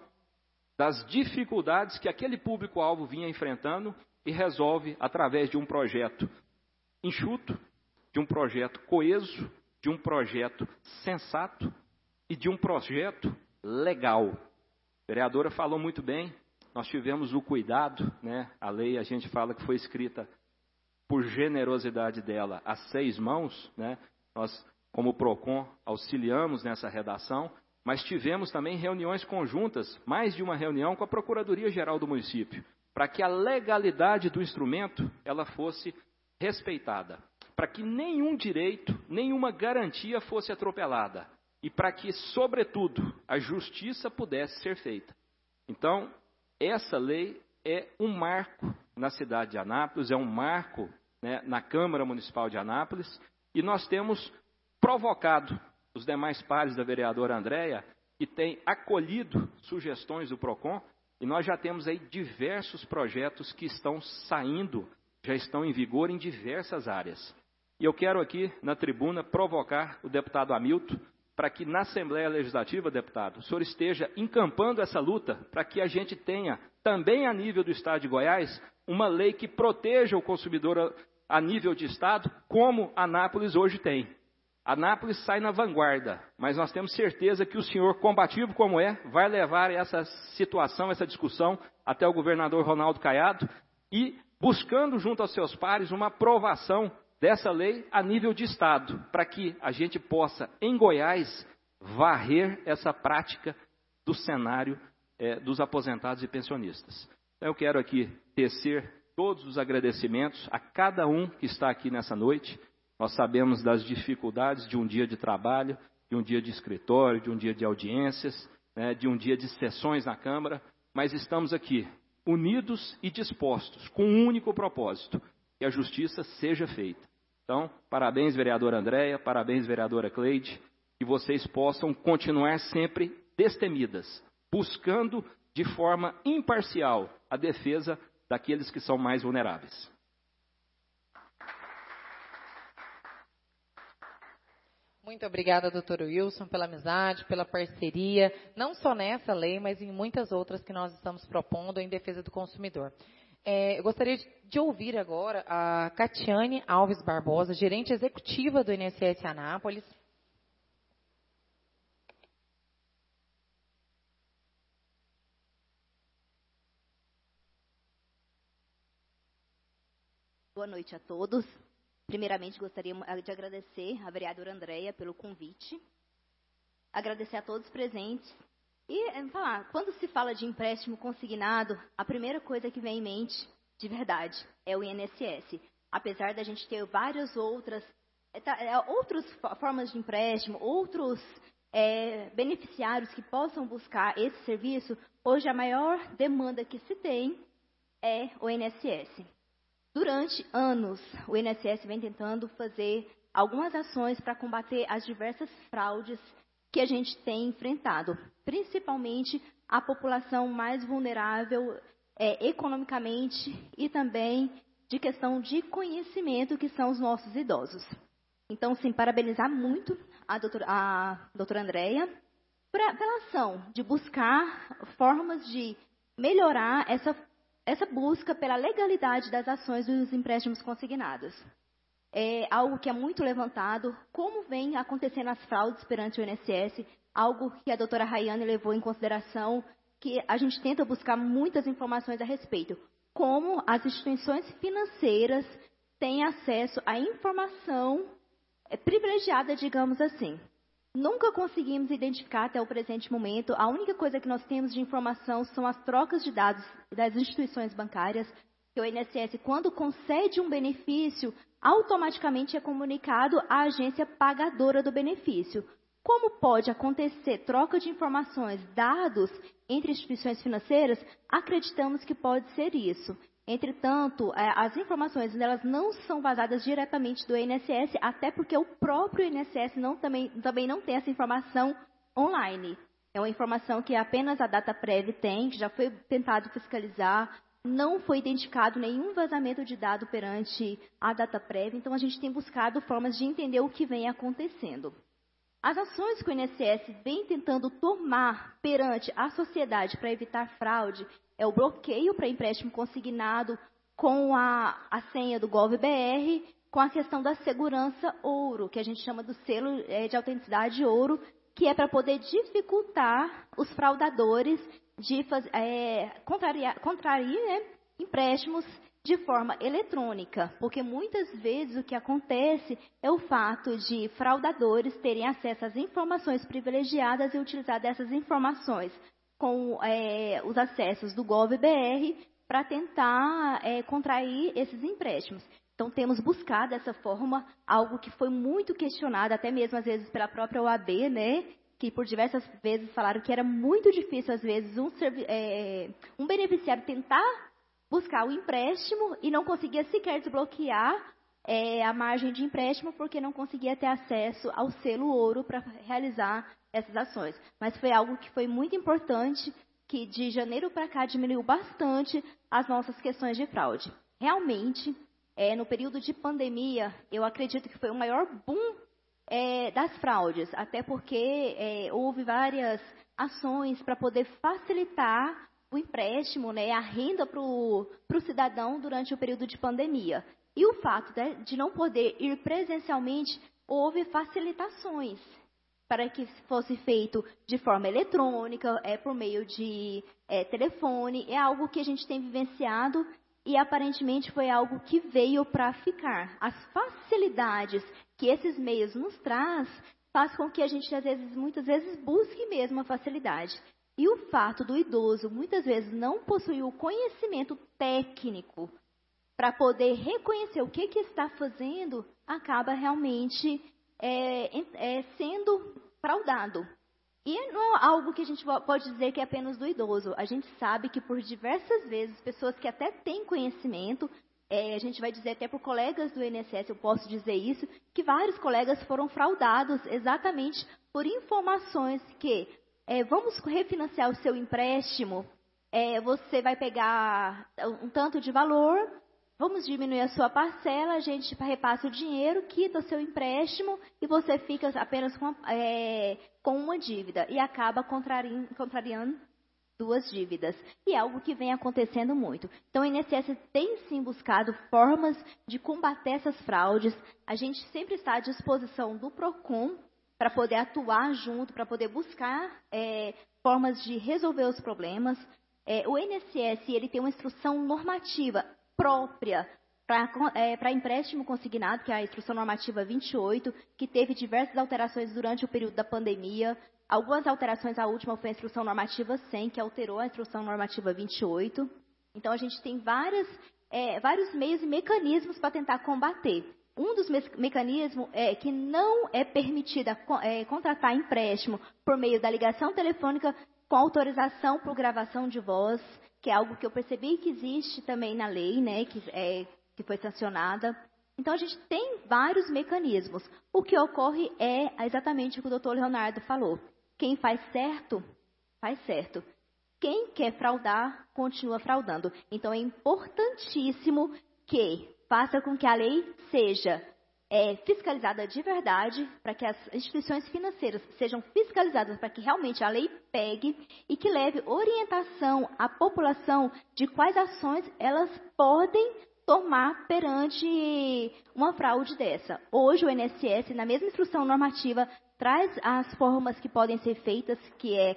das dificuldades que aquele público-alvo vinha enfrentando e resolve através de um projeto enxuto, de um projeto coeso, de um projeto sensato e de um projeto legal. A vereadora falou muito bem, nós tivemos o cuidado, né? A lei, a gente fala que foi escrita por generosidade dela a 6 mãos, né? Nós, como PROCON, auxiliamos nessa redação, mas tivemos também reuniões conjuntas, mais de uma reunião com a Procuradoria-Geral do município, para que a legalidade do instrumento ela fosse respeitada, para que nenhum direito, nenhuma garantia fosse atropelada e para que, sobretudo, a justiça pudesse ser feita. Então, essa lei é um marco na cidade de Anápolis, é um marco, né, na Câmara Municipal de Anápolis, e nós temos provocado os demais pares da vereadora Andréia que tem acolhido sugestões do PROCON, e nós já temos aí diversos projetos que estão saindo, já estão em vigor em diversas áreas. E eu quero aqui, na tribuna, provocar o deputado Hamilton, para que na Assembleia Legislativa, deputado, o senhor esteja encampando essa luta, para que a gente tenha, também a nível do Estado de Goiás, uma lei que proteja o consumidor a nível de Estado, como Anápolis hoje tem. Anápolis sai na vanguarda, mas nós temos certeza que o senhor, combativo como é, vai levar essa situação, essa discussão, até o governador Ronaldo Caiado, e buscando junto aos seus pares uma aprovação dessa lei a nível de Estado, para que a gente possa, em Goiás, varrer essa prática do cenário dos aposentados e pensionistas. Então, eu quero aqui tecer todos os agradecimentos a cada um que está aqui nessa noite. Nós sabemos das dificuldades de um dia de trabalho, de um dia de escritório, de um dia de audiências, de um dia de sessões na Câmara, mas estamos aqui unidos e dispostos, com um único propósito, que a justiça seja feita. Então, parabéns, vereadora Andréia, parabéns, vereadora Cleide, que vocês possam continuar sempre destemidas, buscando de forma imparcial a defesa daqueles que são mais vulneráveis. Muito obrigada, doutor Wilson, pela amizade, pela parceria, não só nessa lei, mas em muitas outras que nós estamos propondo em defesa do consumidor. Eu gostaria de ouvir agora a Catiane Alves Barbosa, gerente executiva do INSS Anápolis. Boa noite a todos. Primeiramente, gostaria de agradecer à vereadora Andréia pelo convite, agradecer a todos presentes e falar, quando se fala de empréstimo consignado, a primeira coisa que vem em mente, de verdade, é o INSS. Apesar da gente ter várias outras formas de empréstimo, outros beneficiários que possam buscar esse serviço, hoje a maior demanda que se tem é o INSS. Durante anos, o INSS vem tentando fazer algumas ações para combater as diversas fraudes que a gente tem enfrentado, principalmente a população mais vulnerável economicamente e também de questão de conhecimento, que são os nossos idosos. Então, sim, parabenizar muito a doutora Andréia pela ação de buscar formas de melhorar essa busca pela legalidade das ações dos empréstimos consignados. É algo que é muito levantado, como vem acontecendo as fraudes perante o INSS, algo que a doutora Rayane levou em consideração, que a gente tenta buscar muitas informações a respeito. Como as instituições financeiras têm acesso à informação privilegiada, digamos assim. Nunca conseguimos identificar até o presente momento. A única coisa que nós temos de informação são as trocas de dados das instituições bancárias, que o INSS, quando concede um benefício, automaticamente é comunicado à agência pagadora do benefício. Como pode acontecer troca de informações, dados entre instituições financeiras? Acreditamos que pode ser isso. Entretanto, as informações elas não são vazadas diretamente do INSS, até porque o próprio INSS também não tem essa informação online. É uma informação que apenas a Dataprev tem, que já foi tentado fiscalizar, não foi identificado nenhum vazamento de dado perante a Dataprev, então a gente tem buscado formas de entender o que vem acontecendo. As ações que o INSS vem tentando tomar perante a sociedade para evitar fraude é o bloqueio para empréstimo consignado com a senha do GovBR, com a questão da segurança ouro, que a gente chama do selo de autenticidade ouro, que é para poder dificultar os fraudadores de contrair empréstimos de forma eletrônica, porque muitas vezes o que acontece é o fato de fraudadores terem acesso às informações privilegiadas e utilizar dessas informações com os acessos do GovBR para tentar contrair esses empréstimos. Então, temos buscado dessa forma algo que foi muito questionado, até mesmo às vezes pela própria OAB, né, que por diversas vezes falaram que era muito difícil, às vezes, um beneficiário tentar buscar o empréstimo e não conseguia sequer desbloquear a margem de empréstimo porque não conseguia ter acesso ao selo ouro para realizar essas ações. Mas foi algo que foi muito importante, que de janeiro para cá diminuiu bastante as nossas questões de fraude. Realmente, no período de pandemia, eu acredito que foi o maior boom das fraudes, até porque houve várias ações para poder facilitar o empréstimo, né, a renda para o cidadão durante o período de pandemia. E o fato de não poder ir presencialmente, houve facilitações para que fosse feito de forma eletrônica, por meio de telefone. É algo que a gente tem vivenciado e aparentemente foi algo que veio para ficar. As facilidades que esses meios nos traz faz com que a gente, muitas vezes, busque mesmo a facilidade. E o fato do idoso, muitas vezes, não possuir o conhecimento técnico para poder reconhecer o que está fazendo, acaba realmente sendo fraudado. E não é algo que a gente pode dizer que é apenas do idoso. A gente sabe que por diversas vezes, pessoas que até têm conhecimento, a gente vai dizer até por colegas do INSS, eu posso dizer isso, que vários colegas foram fraudados exatamente por informações que vamos refinanciar o seu empréstimo, você vai pegar um tanto de valor, vamos diminuir a sua parcela, a gente repassa o dinheiro, quita o seu empréstimo e você fica apenas com uma dívida e acaba contrariando duas dívidas. E é algo que vem acontecendo muito. Então, o INSS tem sim buscado formas de combater essas fraudes. A gente sempre está à disposição do PROCON para poder atuar junto, para poder buscar formas de resolver os problemas. O INSS ele tem uma instrução normativa própria para empréstimo consignado, que é a Instrução Normativa 28, que teve diversas alterações durante o período da pandemia. Algumas alterações, a última foi a Instrução Normativa 100, que alterou a Instrução Normativa 28. Então, a gente tem vários meios e mecanismos para tentar combater. Um dos mecanismos é que não é permitida contratar empréstimo por meio da ligação telefônica com autorização por gravação de voz, que é algo que eu percebi que existe também na lei, né, que foi sancionada. Então, a gente tem vários mecanismos. O que ocorre é exatamente o que o doutor Leonardo falou. Quem faz certo, faz certo. Quem quer fraudar, continua fraudando. Então, é importantíssimo que faça com que a lei seja fiscalizada de verdade, para que as instituições financeiras sejam fiscalizadas, para que realmente a lei pegue e que leve orientação à população de quais ações elas podem tomar perante uma fraude dessa. Hoje, o INSS, na mesma instrução normativa, traz as formas que podem ser feitas, que é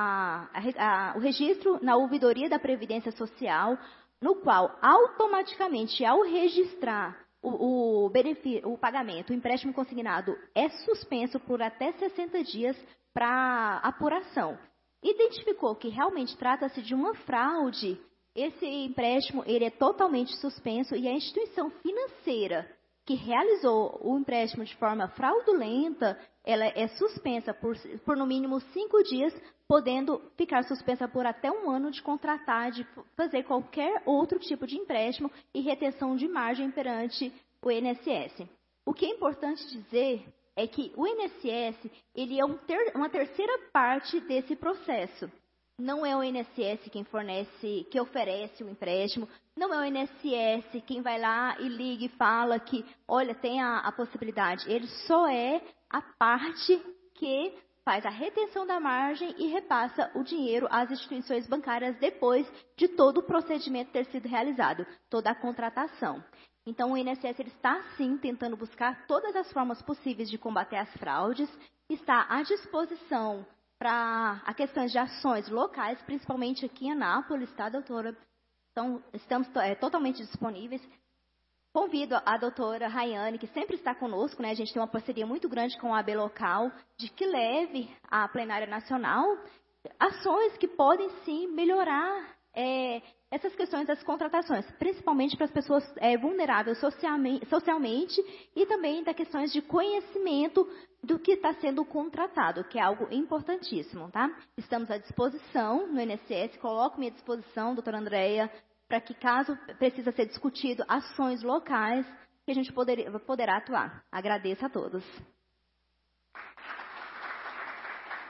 o registro na ouvidoria da Previdência Social, no qual, automaticamente, ao registrar o pagamento, o empréstimo consignado é suspenso por até 60 dias para apuração. Identificou que realmente trata-se de uma fraude, esse empréstimo ele é totalmente suspenso e a instituição financeira que realizou o empréstimo de forma fraudulenta, ela é suspensa por no mínimo 5 dias, podendo ficar suspensa por até 1 ano de contratar, de fazer qualquer outro tipo de empréstimo e retenção de margem perante o INSS. O que é importante dizer é que o INSS ele é uma terceira parte desse processo. Não é o INSS que oferece o empréstimo, não é o INSS quem vai lá e liga e fala que, olha, tem a possibilidade. Ele só é a parte que faz a retenção da margem e repassa o dinheiro às instituições bancárias depois de todo o procedimento ter sido realizado, toda a contratação. Então, o INSS ele está, sim, tentando buscar todas as formas possíveis de combater as fraudes, está à disposição para a questões de ações locais, principalmente aqui em Anápolis, tá, doutora? Então, estamos totalmente disponíveis. Convido a doutora Rayane, que sempre está conosco, né? A gente tem uma parceria muito grande com a AB Local, de que leve à plenária nacional ações que podem, sim, melhorar essas questões das contratações, principalmente para as pessoas vulneráveis socialmente e também das questões de conhecimento do que está sendo contratado, que é algo importantíssimo, tá? Estamos à disposição no INSS, coloco-me à disposição, doutora Andréia, para que, caso precisa ser discutido ações locais, que a gente poderá atuar. Agradeço a todos.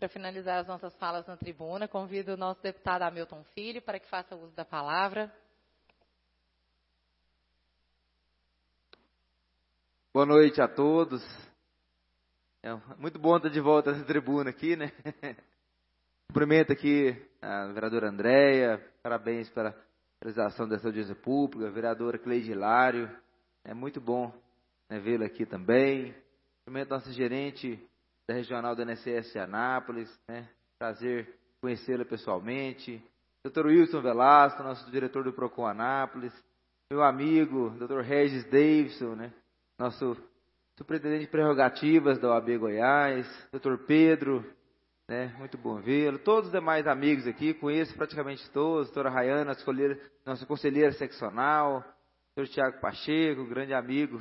para finalizar as nossas falas na tribuna, convido o nosso deputado Hamilton Filho para que faça uso da palavra. Boa noite a todos. É muito bom estar de volta nessa tribuna aqui, né? Cumprimento aqui a vereadora Andréia, parabéns pela realização dessa audiência pública, a vereadora Cleide Hilário, é muito bom, né, vê-la aqui também. Cumprimento a nossa gerente da regional da INSS de Anápolis, né? Prazer conhecê-la pessoalmente. Dr. Wilson Velasco, nosso diretor do Procon Anápolis, meu amigo, Dr. Regis Davidson, né? Nosso superintendente de prerrogativas da OAB Goiás, Dr. Pedro, né? Muito bom vê-lo. Todos os demais amigos aqui, conheço praticamente todos, doutora Rayana, nossa conselheira seccional, doutor Tiago Pacheco, grande amigo,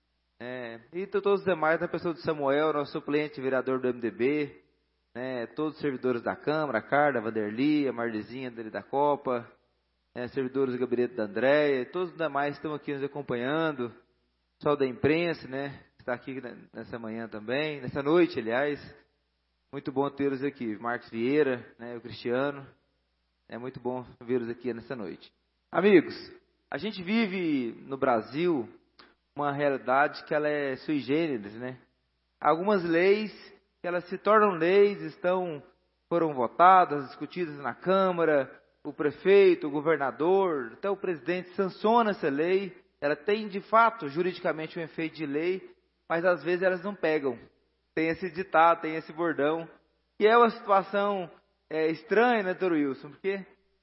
e todos os demais, na pessoa do Samuel, nosso suplente vereador do MDB, né? Todos os servidores da Câmara, a Carla, a Vanderli, a Marlizinha dele da Copa, servidores do gabinete da Andréia, todos os demais estão aqui nos acompanhando, pessoal da imprensa, né, está aqui nessa manhã também, nessa noite, aliás, muito bom tê-los aqui, Marcos Vieira, né, o Cristiano, é muito bom vê-los aqui nessa noite. Amigos, a gente vive no Brasil uma realidade que ela é sui generis, né, algumas leis, que elas se tornam leis, foram votadas, discutidas na Câmara, o prefeito, o governador, até o presidente sanciona essa lei. Ela tem, de fato, juridicamente um efeito de lei, mas às vezes elas não pegam. Tem esse ditado, tem esse bordão. E é uma situação estranha, né, Dr. Wilson? Porque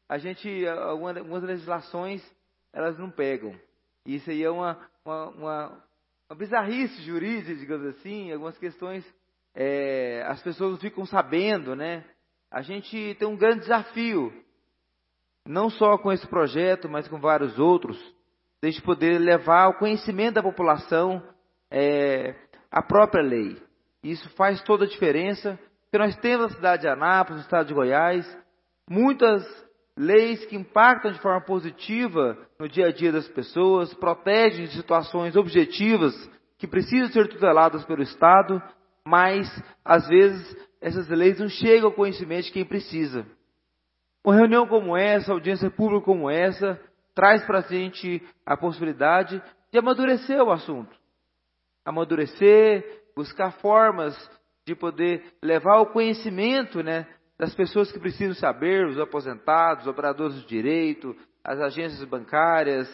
algumas legislações, elas não pegam. Isso aí é uma bizarrice jurídica, digamos assim. Algumas questões, as pessoas não ficam sabendo, né? A gente tem um grande desafio, não só com esse projeto, mas com vários outros, de poder levar ao conhecimento da população a própria lei. Isso faz toda a diferença, porque nós temos na cidade de Anápolis, no estado de Goiás, muitas leis que impactam de forma positiva no dia a dia das pessoas, protegem de situações objetivas que precisam ser tuteladas pelo Estado, mas, às vezes, essas leis não chegam ao conhecimento de quem precisa. Uma reunião como essa, audiência pública como essa, traz para a gente a possibilidade de amadurecer o assunto. Amadurecer, buscar formas de poder levar ao conhecimento, né, das pessoas que precisam saber, os aposentados, os operadores do direito, as agências bancárias,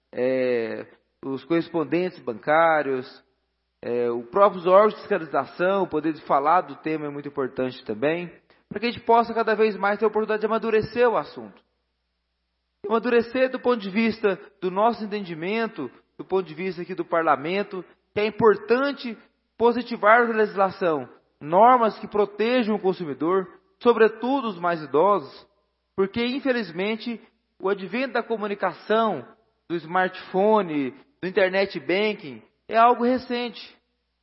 os correspondentes bancários, os próprios órgãos de fiscalização, o poder de falar do tema é muito importante também, para que a gente possa cada vez mais ter a oportunidade de amadurecer o assunto. Amadurecer do ponto de vista do nosso entendimento, do ponto de vista aqui do parlamento, que é importante positivar a legislação, normas que protejam o consumidor, sobretudo os mais idosos, porque infelizmente o advento da comunicação, do smartphone, do internet banking, é algo recente.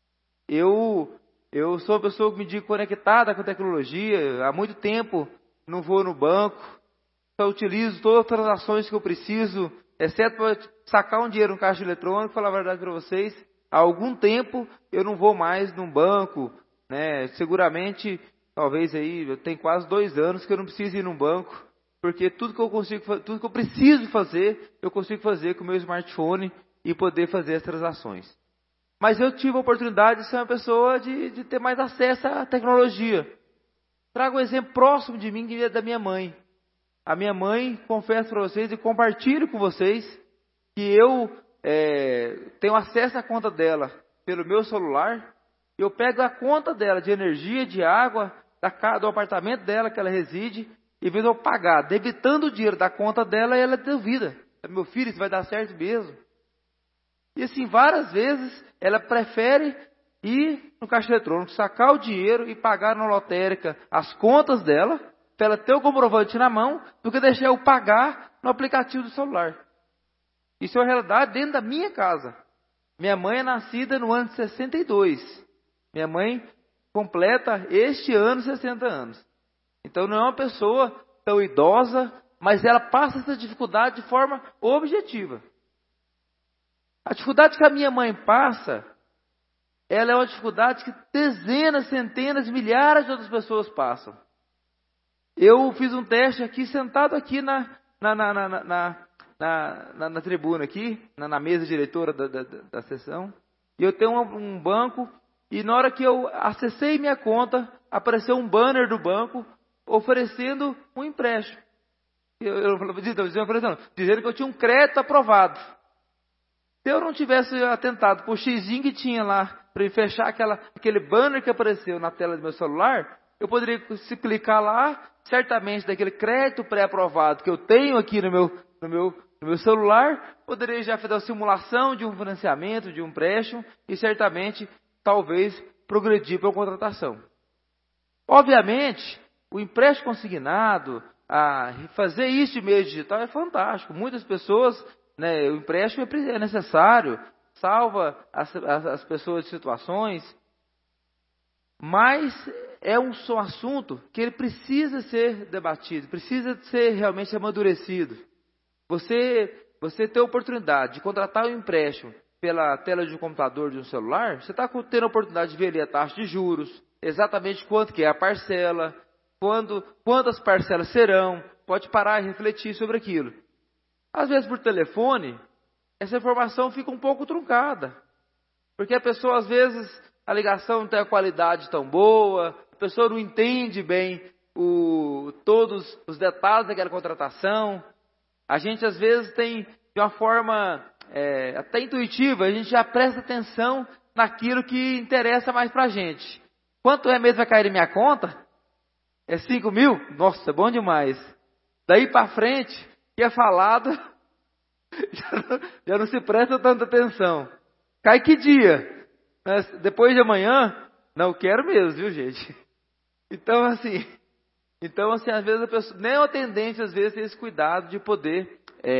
Eu sou uma pessoa que me digo conectada com a tecnologia, há muito tempo não vou no banco, só utilizo todas as transações que eu preciso, exceto para sacar um dinheiro no caixa eletrônico. Falar a verdade para vocês, há algum tempo eu não vou mais num banco, né? Seguramente, talvez aí, eu tenho quase 2 anos que eu não preciso ir num banco, porque tudo que eu preciso fazer, eu consigo fazer com o meu smartphone e poder fazer as transações. Mas eu tive a oportunidade de ser uma pessoa de ter mais acesso à tecnologia. Trago um exemplo próximo de mim, que é da minha mãe. A minha mãe, confesso para vocês e compartilho com vocês, que eu tenho acesso à conta dela pelo meu celular. Eu pego a conta dela de energia, de água, do apartamento dela que ela reside, e vez eu pagar, debitando o dinheiro da conta dela, e ela duvida. Meu filho, isso vai dar certo mesmo? E assim, várias vezes, ela prefere ir no caixa eletrônico, sacar o dinheiro e pagar na lotérica as contas dela, para ela ter o comprovante na mão, do que deixar eu pagar no aplicativo do celular. Isso é uma realidade dentro da minha casa. Minha mãe é nascida no ano de 62. Minha mãe completa este ano 60 anos. Então não é uma pessoa tão idosa, mas ela passa essa dificuldade de forma objetiva. A dificuldade que a minha mãe passa ela é uma dificuldade que dezenas, centenas, milhares de outras pessoas passam. Eu fiz um teste aqui, sentado aqui na tribuna aqui, na mesa diretora da sessão, e eu tenho um banco, e na hora que eu acessei minha conta, apareceu um banner do banco oferecendo um empréstimo. Dizendo que eu tinha um crédito aprovado. Se eu não tivesse atentado por xizinho que tinha lá, para fechar aquele banner que apareceu na tela do meu celular, eu poderia, se clicar lá, certamente daquele crédito pré-aprovado que eu tenho aqui no meu celular, poderia já fazer a simulação de um financiamento, de um empréstimo, e certamente, talvez, progredir para a contratação. Obviamente, o empréstimo consignado, fazer isso de meio digital é fantástico. Muitas pessoas, né, o empréstimo é necessário, salva as pessoas de situações, mas é um assunto que ele precisa ser debatido, precisa ser realmente amadurecido. Você ter a oportunidade de contratar um empréstimo pela tela de um computador, de um celular, você está tendo a oportunidade de ver ali a taxa de juros, exatamente quanto que é a parcela, quantas parcelas serão, pode parar e refletir sobre aquilo. Às vezes por telefone, essa informação fica um pouco truncada, porque a pessoa às vezes, a ligação não tem a qualidade tão boa, a pessoa não entende bem todos os detalhes daquela contratação. A gente às vezes tem, de uma forma até intuitiva, a gente já presta atenção naquilo que interessa mais para a gente. Quanto é mesmo vai cair em minha conta? É 5 mil? Nossa, bom demais. Daí para frente, que é falado, já não se presta tanta atenção. Cai que dia? Mas depois de amanhã? Não quero mesmo, viu, gente? Então, assim, às vezes a pessoa, nem o atendente, às vezes, tem esse cuidado de poder,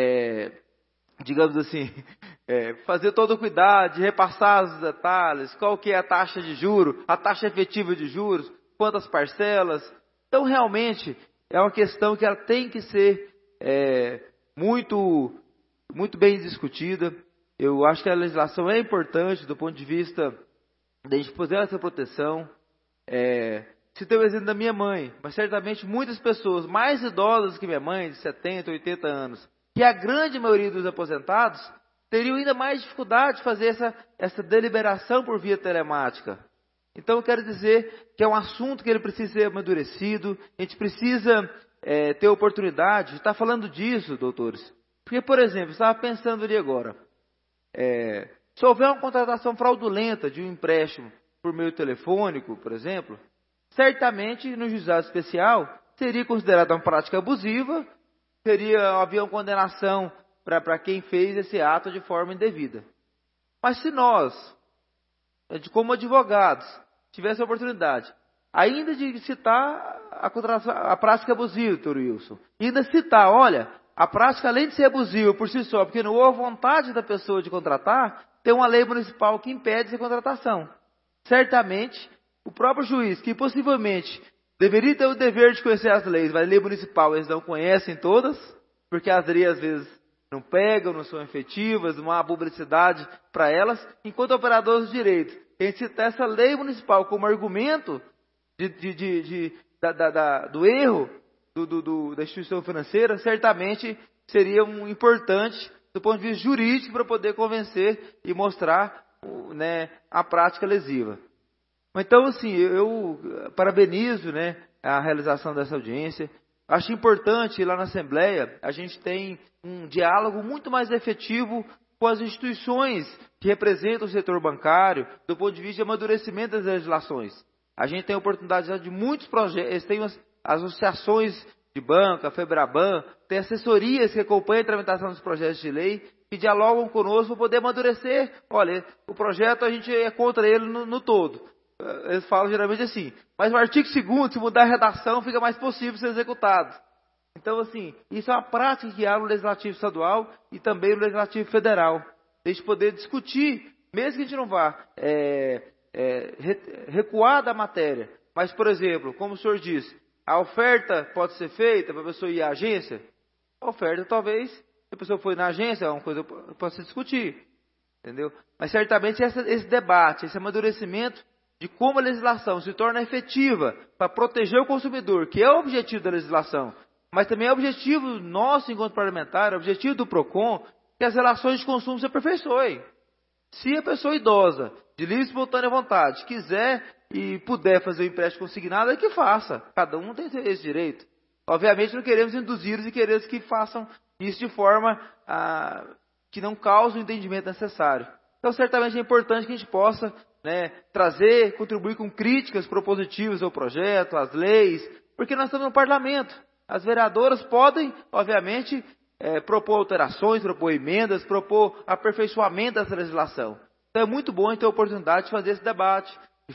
digamos assim, fazer todo o cuidado, de repassar os detalhes, qual que é a taxa de juros, a taxa efetiva de juros, quantas parcelas. Então, realmente, é uma questão que ela tem que ser muito, muito bem discutida. Eu acho que a legislação é importante do ponto de vista de a gente fazer essa proteção. Citei o exemplo da minha mãe, mas certamente muitas pessoas mais idosas que minha mãe, de 70, 80 anos, que a grande maioria dos aposentados, teriam ainda mais dificuldade de fazer essa deliberação por via telemática. Então, eu quero dizer que é um assunto que ele precisa ser amadurecido, a gente precisa ter oportunidade de estar falando disso, doutores. Porque, por exemplo, eu estava pensando ali agora, se houver uma contratação fraudulenta de um empréstimo por meio telefônico, por exemplo, certamente no juizado especial seria considerada uma prática abusiva, havia uma condenação para quem fez esse ato de forma indevida. Mas se nós, como advogados, tivéssemos a oportunidade, ainda de citar a prática abusiva, doutor Wilson, ainda citar, olha, a prática, além de ser abusiva por si só, porque não houve vontade da pessoa de contratar, tem uma lei municipal que impede essa contratação. Certamente, o próprio juiz, que possivelmente deveria ter o dever de conhecer as leis, mas a lei municipal eles não conhecem todas, porque as leis às vezes não pegam, não são efetivas, não há publicidade para elas, enquanto operadores de direito, a gente citar essa lei municipal como argumento do erro da instituição financeira, certamente seria importante do ponto de vista jurídico para poder convencer e mostrar a prática lesiva. Então, assim, eu parabenizo a realização dessa audiência. Acho importante, lá na Assembleia, a gente tem um diálogo muito mais efetivo com as instituições que representam o setor bancário, do ponto de vista de amadurecimento das legislações. A gente tem a oportunidade de muitos projetos, tem as associações de banco, a FEBRABAN, tem assessorias que acompanham a tramitação dos projetos de lei, que dialogam conosco para poder amadurecer. Olha, o projeto a gente é contra ele no todo. Eles falam geralmente assim, mas o artigo 2º, se mudar a redação, fica mais possível ser executado. Então, assim, isso é uma prática que há no Legislativo Estadual e também no Legislativo Federal. A gente poder discutir, mesmo que a gente não vá recuar da matéria. Mas, por exemplo, como o senhor disse, a oferta pode ser feita para a pessoa ir à agência? A oferta, talvez, se a pessoa for na agência, é uma coisa que pode se discutir. entendeu? Mas certamente esse debate, esse amadurecimento de como a legislação se torna efetiva para proteger o consumidor, que é o objetivo da legislação, mas também é o objetivo nosso enquanto parlamentar, é o objetivo do PROCON, que as relações de consumo se aperfeiçoem. Se a pessoa idosa, de livre e espontânea vontade, quiser e puder fazer o empréstimo consignado, é que faça. Cada um tem esse direito. Obviamente não queremos induzir-os e queremos que façam isso de forma que não cause o entendimento necessário. Então, certamente é importante que a gente possa, né, trazer, contribuir com críticas propositivas ao projeto, às leis, porque nós estamos no parlamento. As vereadoras podem, obviamente, propor alterações, propor emendas, propor aperfeiçoamento dessa legislação. Então é muito bom ter a oportunidade de fazer esse debate,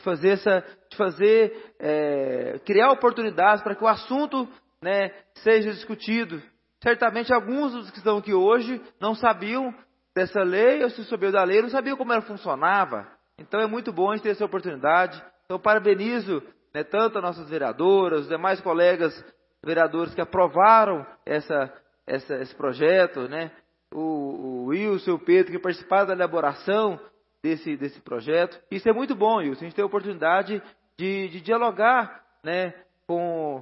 criar oportunidades para que o assunto, né, seja discutido. Certamente alguns dos que estão aqui hoje não sabiam dessa lei, ou se souberam da lei, não sabiam como ela funcionava. Então é muito bom a gente ter essa oportunidade. Então parabenizo, né, tanto as nossas vereadoras, os demais colegas vereadores que aprovaram esse projeto, né? O Wilson e o Pedro que participaram da elaboração desse projeto. Isso é muito bom, Wilson. A gente tem a oportunidade de dialogar, né, com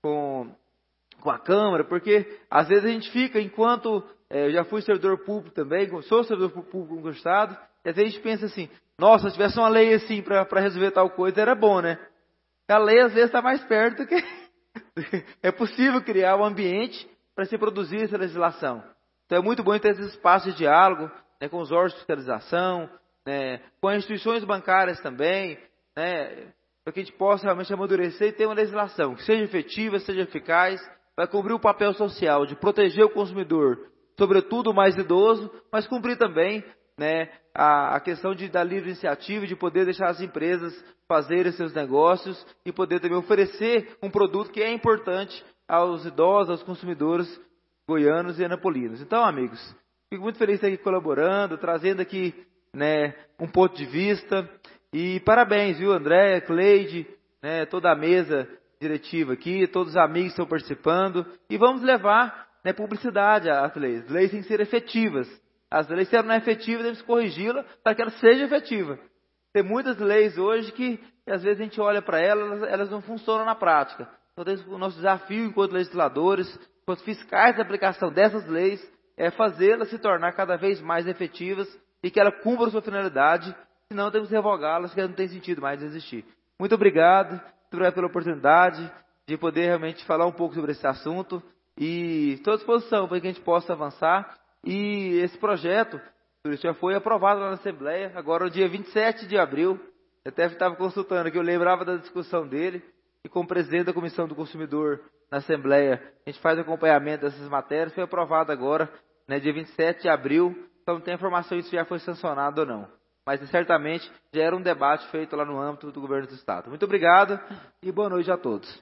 a Câmara, porque às vezes a gente fica, enquanto eu já fui servidor público também, sou servidor público no Estado, e às vezes a gente pensa assim, nossa, se tivesse uma lei assim para resolver tal coisa, era bom, né? A lei às vezes está mais perto do que... É possível criar um ambiente para se produzir essa legislação. Então é muito bom ter esse espaço de diálogo, né, com os órgãos de fiscalização, né, com as instituições bancárias também, né, para que a gente possa realmente amadurecer e ter uma legislação que seja efetiva, seja eficaz, vai cumprir o papel social de proteger o consumidor, sobretudo o mais idoso, mas cumprir também, né, a questão da livre iniciativa, de poder deixar as empresas fazerem seus negócios e poder também oferecer um produto que é importante aos idosos, aos consumidores goianos e anapolinos. Então, amigos, fico muito feliz de estar aqui colaborando, trazendo aqui, né, um ponto de vista. E parabéns, viu, Andréia, Cleide, né, toda a mesa diretiva aqui, todos os amigos que estão participando. E vamos levar, né, publicidade às leis. As leis têm que ser efetivas. As leis, se ela não é efetiva, devemos corrigi-la para que ela seja efetiva. Tem muitas leis hoje que às vezes a gente olha para elas não funcionam na prática. Então, o nosso desafio enquanto legisladores, enquanto fiscais da aplicação dessas leis, é fazê-las se tornar cada vez mais efetivas e que ela cumpra a sua finalidade, senão temos que revogá-las, porque não tem sentido mais existir. Muito obrigado pela oportunidade de poder realmente falar um pouco sobre esse assunto e estou à disposição para que a gente possa avançar. E esse projeto já foi aprovado lá na Assembleia, agora no dia 27 de abril. Eu até estava consultando aqui, eu lembrava da discussão dele, e como presidente da Comissão do Consumidor na Assembleia, a gente faz acompanhamento dessas matérias, foi aprovado agora, né, dia 27 de abril, então não tem informação se já foi sancionado ou não. Mas certamente já era um debate feito lá no âmbito do Governo do Estado. Muito obrigado e boa noite a todos.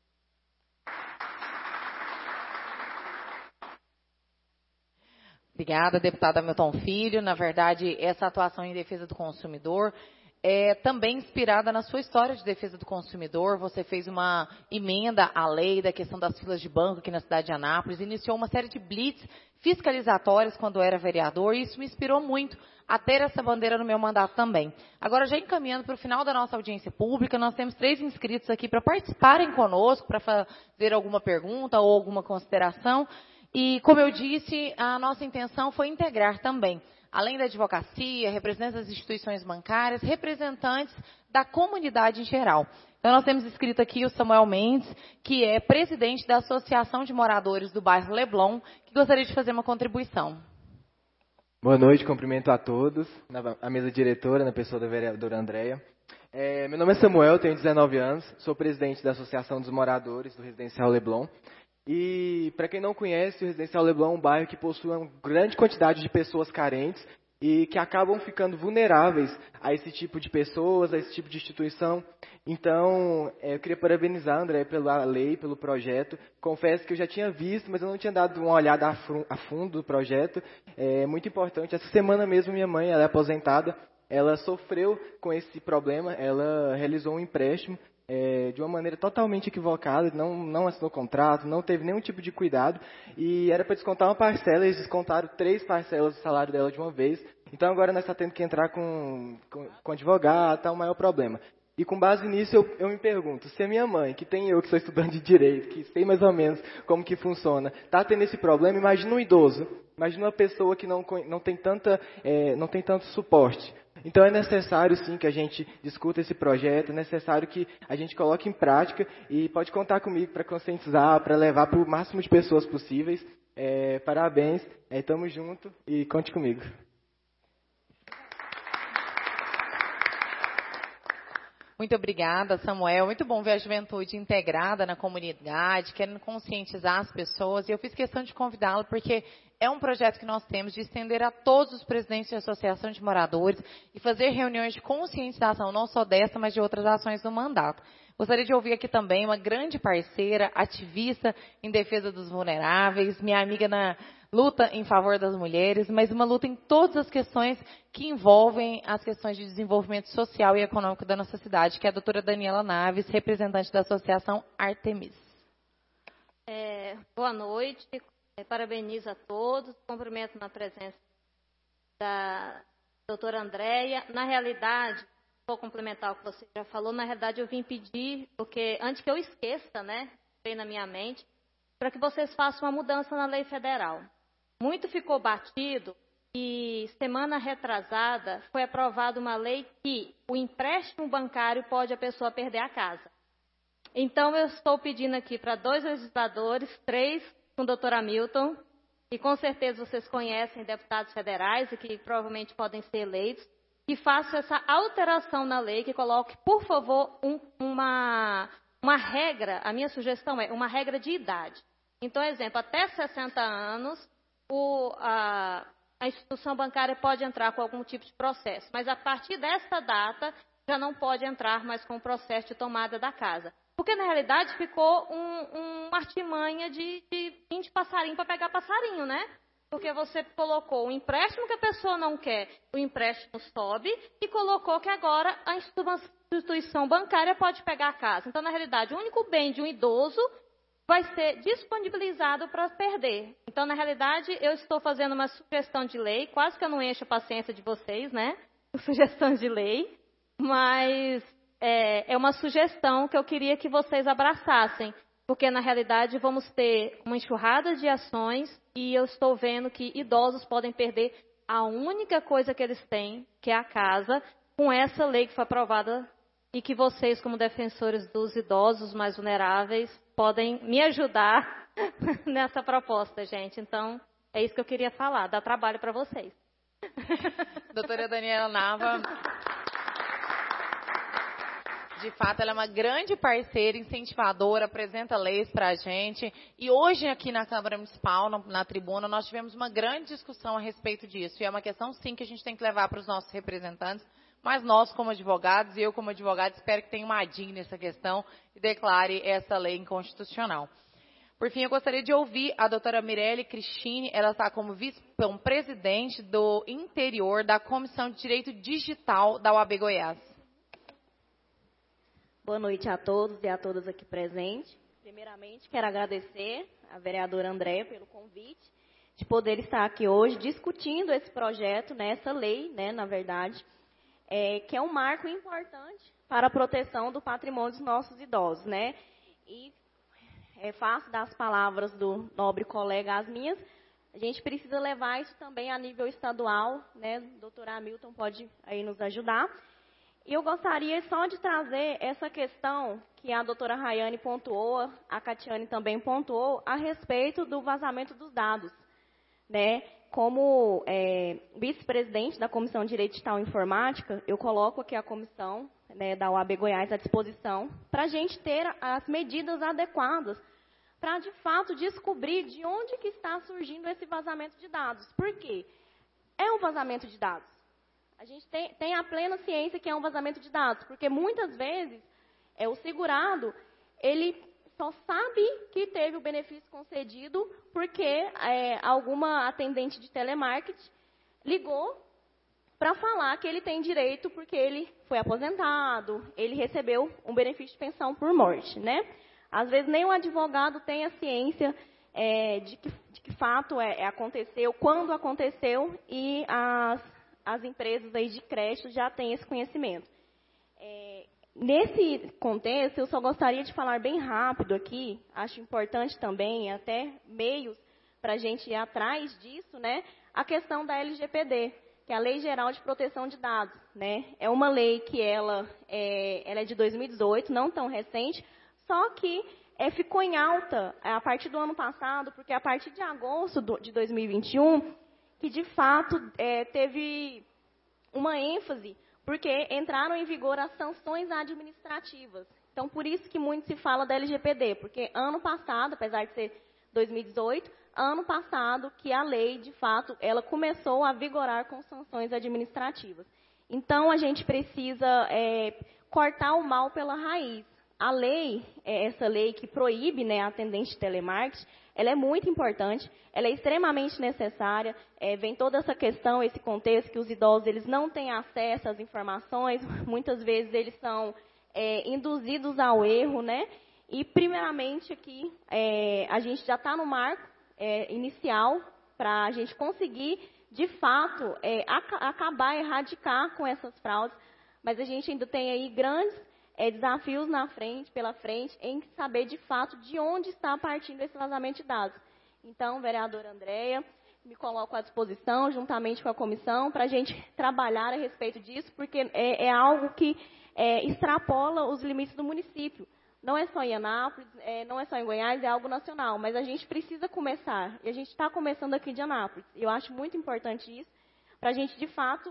Obrigada, deputada Milton Filho. Na verdade, essa atuação em defesa do consumidor é também inspirada na sua história de defesa do consumidor. Você fez uma emenda à lei da questão das filas de banco aqui na cidade de Anápolis, iniciou uma série de blitz fiscalizatórias quando era vereador, e isso me inspirou muito a ter essa bandeira no meu mandato também. Agora, já encaminhando para o final da nossa audiência pública, nós temos 3 inscritos aqui para participarem conosco, para fazer alguma pergunta ou alguma consideração. E, como eu disse, a nossa intenção foi integrar também, além da advocacia, representantes das instituições bancárias, representantes da comunidade em geral. Então, nós temos escrito aqui o Samuel Mendes, que é presidente da Associação de Moradores do bairro Leblon, que gostaria de fazer uma contribuição. Boa noite, cumprimento a todos, a mesa diretora, na pessoa da vereadora Andréia. Meu nome é Samuel, tenho 19 anos, sou presidente da Associação dos Moradores do Residencial Leblon. E, para quem não conhece, o Residencial Leblon é um bairro que possui uma grande quantidade de pessoas carentes e que acabam ficando vulneráveis a esse tipo de pessoas, a esse tipo de instituição. Então, eu queria parabenizar a André pela lei, pelo projeto. Confesso que eu já tinha visto, mas eu não tinha dado uma olhada a fundo do projeto. É muito importante. Essa semana mesmo, minha mãe, ela é aposentada, ela sofreu com esse problema, ela realizou um empréstimo de uma maneira totalmente equivocada, não assinou contrato, não teve nenhum tipo de cuidado, e era para descontar uma parcela, eles descontaram 3 parcelas do salário dela de uma vez. Então agora nós estamos tendo que entrar com advogado, tá um maior problema. E com base nisso eu me pergunto, se a minha mãe, que tem eu que sou estudante de Direito, que sei mais ou menos como que funciona, está tendo esse problema, imagina um idoso, imagina uma pessoa que não tem tanto suporte. Então é necessário sim que a gente discuta esse projeto, é necessário que a gente coloque em prática e pode contar comigo para conscientizar, para levar para o máximo de pessoas possíveis. Parabéns, estamos juntos e conte comigo. Muito obrigada, Samuel. Muito bom ver a juventude integrada na comunidade, querendo conscientizar as pessoas. E eu fiz questão de convidá-lo porque é um projeto que nós temos de estender a todos os presidentes de associação de moradores e fazer reuniões de conscientização, não só dessa, mas de outras ações do mandato. Gostaria de ouvir aqui também uma grande parceira, ativista em defesa dos vulneráveis, minha amiga na luta em favor das mulheres, mas uma luta em todas as questões que envolvem as questões de desenvolvimento social e econômico da nossa cidade, que é a doutora Daniela Naves, representante da Associação Artemis. Boa noite, parabenizo a todos, cumprimento na presença da doutora Andréia. Na realidade, vou complementar o que você já falou, na realidade eu vim pedir, porque antes que eu esqueça, veio na minha mente, para que vocês façam uma mudança na lei federal. Muito ficou batido e semana retrasada foi aprovada uma lei que o empréstimo bancário pode a pessoa perder a casa. Então eu estou pedindo aqui para 2 legisladores, 3 com o doutor Hamilton, e com certeza vocês conhecem deputados federais e que provavelmente podem ser eleitos, que façam essa alteração na lei, que coloque, por favor, uma regra, a minha sugestão é uma regra de idade. Então, exemplo, até 60 anos, a instituição bancária pode entrar com algum tipo de processo, mas a partir dessa data já não pode entrar mais com o processo de tomada da casa. Porque, na realidade, ficou uma artimanha de passarinho para pegar passarinho, né? Porque você colocou um empréstimo que a pessoa não quer, o empréstimo sobe, e colocou que agora a instituição bancária pode pegar a casa. Então, na realidade, o único bem de um idoso vai ser disponibilizado para perder. Então, na realidade, eu estou fazendo uma sugestão de lei, quase que eu não encho a paciência de vocês, né? Sugestão de lei, mas é uma sugestão que eu queria que vocês abraçassem, porque, na realidade, vamos ter uma enxurrada de ações e eu estou vendo que idosos podem perder a única coisa que eles têm, que é a casa, com essa lei que foi aprovada e que vocês, como defensores dos idosos mais vulneráveis, podem me ajudar nessa proposta, gente. Então, é isso que eu queria falar. Dá trabalho para vocês. Doutora Daniela Nava, de fato, ela é uma grande parceira, incentivadora, apresenta leis para a gente. E hoje, aqui na Câmara Municipal, na tribuna, nós tivemos uma grande discussão a respeito disso. E é uma questão, sim, que a gente tem que levar para os nossos representantes. Mas nós, como advogados, e eu como advogada, espero que tenha uma ADIM nessa questão e declare essa lei inconstitucional. Por fim, eu gostaria de ouvir a doutora Mirelle Cristine. Ela está como vice-presidente do interior da Comissão de Direito Digital da UAB Goiás. Boa noite a todos e a todas aqui presentes. Primeiramente, quero agradecer à vereadora Andréia pelo convite de poder estar aqui hoje discutindo esse projeto, essa lei, na verdade, que é um marco importante para a proteção do patrimônio dos nossos idosos, E é fácil das palavras do nobre colega as minhas, a gente precisa levar isso também a nível estadual, O doutor Hamilton pode aí nos ajudar. E eu gostaria só de trazer essa questão que a doutora Rayane pontuou, a Catiane também pontuou, a respeito do vazamento dos dados, Como vice-presidente da Comissão de Direito Digital e Informática, eu coloco aqui a comissão da UAB Goiás à disposição para a gente ter as medidas adequadas para, de fato, descobrir de onde que está surgindo esse vazamento de dados. Por quê? É um vazamento de dados. A gente tem a plena ciência que é um vazamento de dados, porque muitas vezes o segurado, ele só sabe que teve o benefício concedido porque alguma atendente de telemarketing ligou para falar que ele tem direito porque ele foi aposentado, ele recebeu um benefício de pensão por morte, né? Às vezes nem o advogado tem a ciência de que fato aconteceu, quando aconteceu, e as empresas aí de crédito já têm esse conhecimento. Nesse contexto, eu só gostaria de falar bem rápido aqui, acho importante também, até meios para a gente ir atrás disso, né? A questão da LGPD, que é a Lei Geral de Proteção de Dados, né? É uma lei que ela é de 2018, não tão recente, só que ficou em alta a partir do ano passado, porque a partir de agosto de 2021, que de fato teve uma ênfase, porque entraram em vigor as sanções administrativas. Então, por isso que muito se fala da LGPD, porque ano passado, apesar de ser 2018, ano passado que a lei, de fato, ela começou a vigorar com sanções administrativas. Então, a gente precisa cortar o mal pela raiz. A lei, essa lei que proíbe, né, a atendente de telemarketing, ela é muito importante, ela é extremamente necessária, vem toda essa questão, esse contexto que os idosos eles não têm acesso às informações, muitas vezes eles são induzidos ao erro, né? E, primeiramente, aqui, a gente já está no marco inicial para a gente conseguir, de fato, acabar, erradicar com essas fraudes, mas a gente ainda tem aí grandes desafios pela frente, em saber, de fato, de onde está partindo esse vazamento de dados. Então, vereadora Andréia, me coloco à disposição, juntamente com a comissão, para a gente trabalhar a respeito disso, porque é algo que extrapola os limites do município. Não é só em Anápolis, não é só em Goiás, é algo nacional, mas a gente precisa começar, e a gente está começando aqui de Anápolis. Eu acho muito importante isso, para a gente, de fato,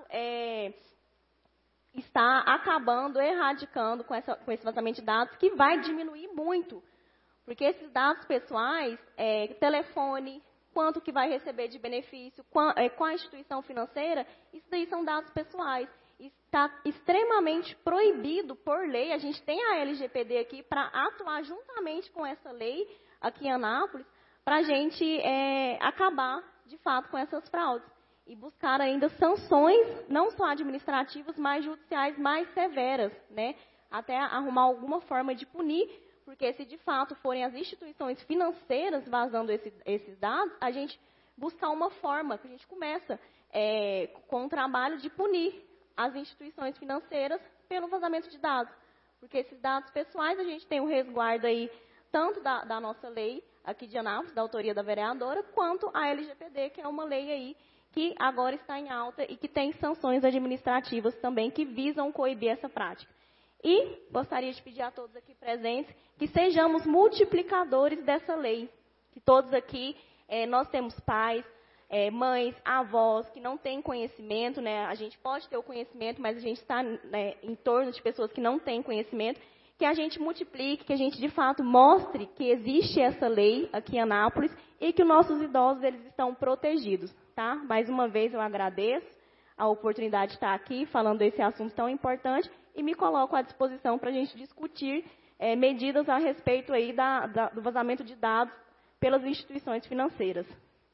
está acabando, erradicando com esse vazamento de dados, que vai diminuir muito. Porque esses dados pessoais, telefone, quanto que vai receber de benefício, qual a instituição financeira, isso daí são dados pessoais. Está extremamente proibido por lei, a gente tem a LGPD aqui para atuar juntamente com essa lei aqui em Anápolis, para a gente acabar, de fato, com essas fraudes. E buscar ainda sanções, não só administrativas, mas judiciais mais severas, né? Até arrumar alguma forma de punir, porque se de fato forem as instituições financeiras vazando esses dados, a gente buscar uma forma, que a gente começa com o trabalho de punir as instituições financeiras pelo vazamento de dados. Porque esses dados pessoais, a gente tem o resguardo aí, tanto da nossa lei aqui de Anápolis, da autoria da vereadora, quanto a LGPD, que é uma lei aí que agora está em alta e que tem sanções administrativas também que visam coibir essa prática. E gostaria de pedir a todos aqui presentes que sejamos multiplicadores dessa lei. Que todos aqui, nós temos pais, mães, avós que não têm conhecimento, né? A gente pode ter o conhecimento, mas a gente está em torno de pessoas que não têm conhecimento, que a gente multiplique, que a gente de fato mostre que existe essa lei aqui em Anápolis e que os nossos idosos eles estão protegidos. Tá? Mais uma vez eu agradeço a oportunidade de estar aqui falando desse assunto tão importante e me coloco à disposição para a gente discutir medidas a respeito aí do vazamento de dados pelas instituições financeiras.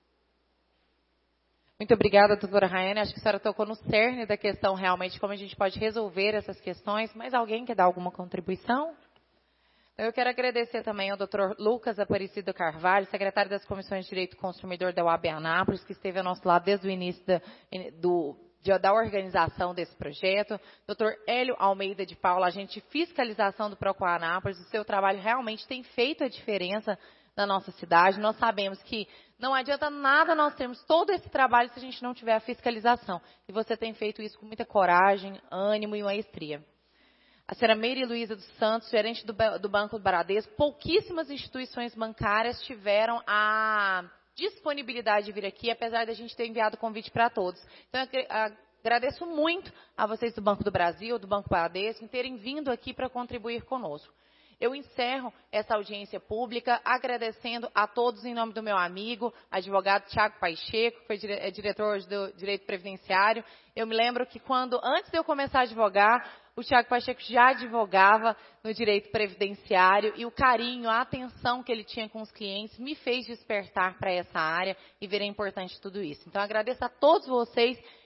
Muito obrigada, doutora Raiane. Acho que a senhora tocou no cerne da questão realmente, como a gente pode resolver essas questões. Mas alguém quer dar alguma contribuição? Eu quero agradecer também ao Dr. Lucas Aparecido Carvalho, secretário das Comissões de Direito do Consumidor da UAB Anápolis, que esteve ao nosso lado desde o início da organização desse projeto. Dr. Hélio Almeida de Paula, agente de fiscalização do Procoa Anápolis. O seu trabalho realmente tem feito a diferença na nossa cidade. Nós sabemos que não adianta nada nós termos todo esse trabalho se a gente não tiver a fiscalização. E você tem feito isso com muita coragem, ânimo e maestria. A senhora Meire Luísa dos Santos, gerente do Banco do Bradesco, pouquíssimas instituições bancárias tiveram a disponibilidade de vir aqui, apesar de a gente ter enviado convite para todos. Então, eu agradeço muito a vocês do Banco do Brasil, do Banco Bradesco, em terem vindo aqui para contribuir conosco. Eu encerro essa audiência pública agradecendo a todos em nome do meu amigo, advogado Tiago Pacheco, que foi diretor do Direito Previdenciário. Eu me lembro que antes de eu começar a advogar, o Tiago Pacheco já advogava no Direito Previdenciário e o carinho, a atenção que ele tinha com os clientes me fez despertar para essa área e ver a importância de tudo isso. Então, agradeço a todos vocês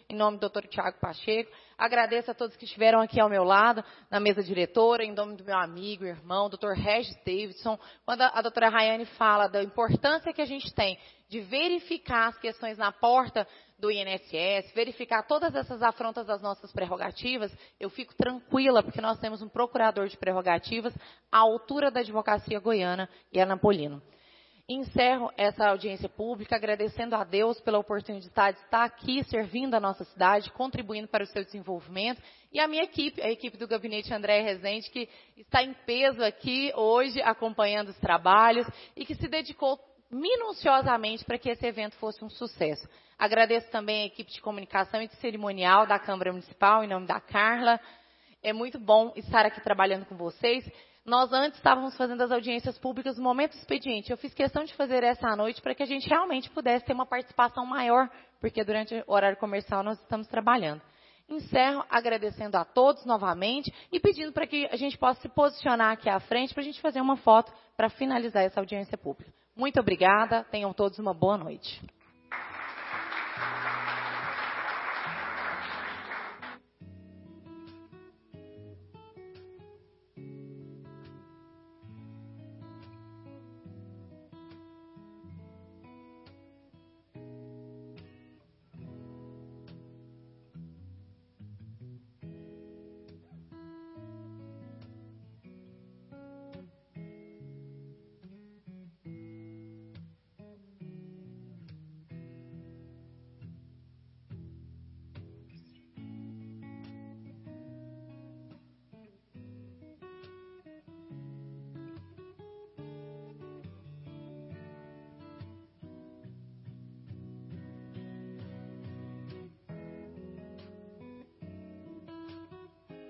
em nome do Dr. Tiago Pacheco. Agradeço a todos que estiveram aqui ao meu lado, na mesa diretora, em nome do meu amigo, irmão, Dr. Regis Davidson. Quando a doutora Rayane fala da importância que a gente tem de verificar as questões na porta do INSS, verificar todas essas afrontas das nossas prerrogativas, eu fico tranquila, porque nós temos um procurador de prerrogativas à altura da advocacia goiana e anapolino. Encerro essa audiência pública agradecendo a Deus pela oportunidade de estar aqui servindo a nossa cidade, contribuindo para o seu desenvolvimento, e a minha equipe, a equipe do Gabinete Andréa Rezende, que está em peso aqui hoje acompanhando os trabalhos e que se dedicou minuciosamente para que esse evento fosse um sucesso. Agradeço também a equipe de comunicação e de cerimonial da Câmara Municipal, em nome da Carla. É muito bom estar aqui trabalhando com vocês. Nós antes estávamos fazendo as audiências públicas no momento do expediente. Eu fiz questão de fazer essa à noite para que a gente realmente pudesse ter uma participação maior, porque durante o horário comercial nós estamos trabalhando. Encerro agradecendo a todos novamente e pedindo para que a gente possa se posicionar aqui à frente para a gente fazer uma foto para finalizar essa audiência pública. Muito obrigada, tenham todos uma boa noite.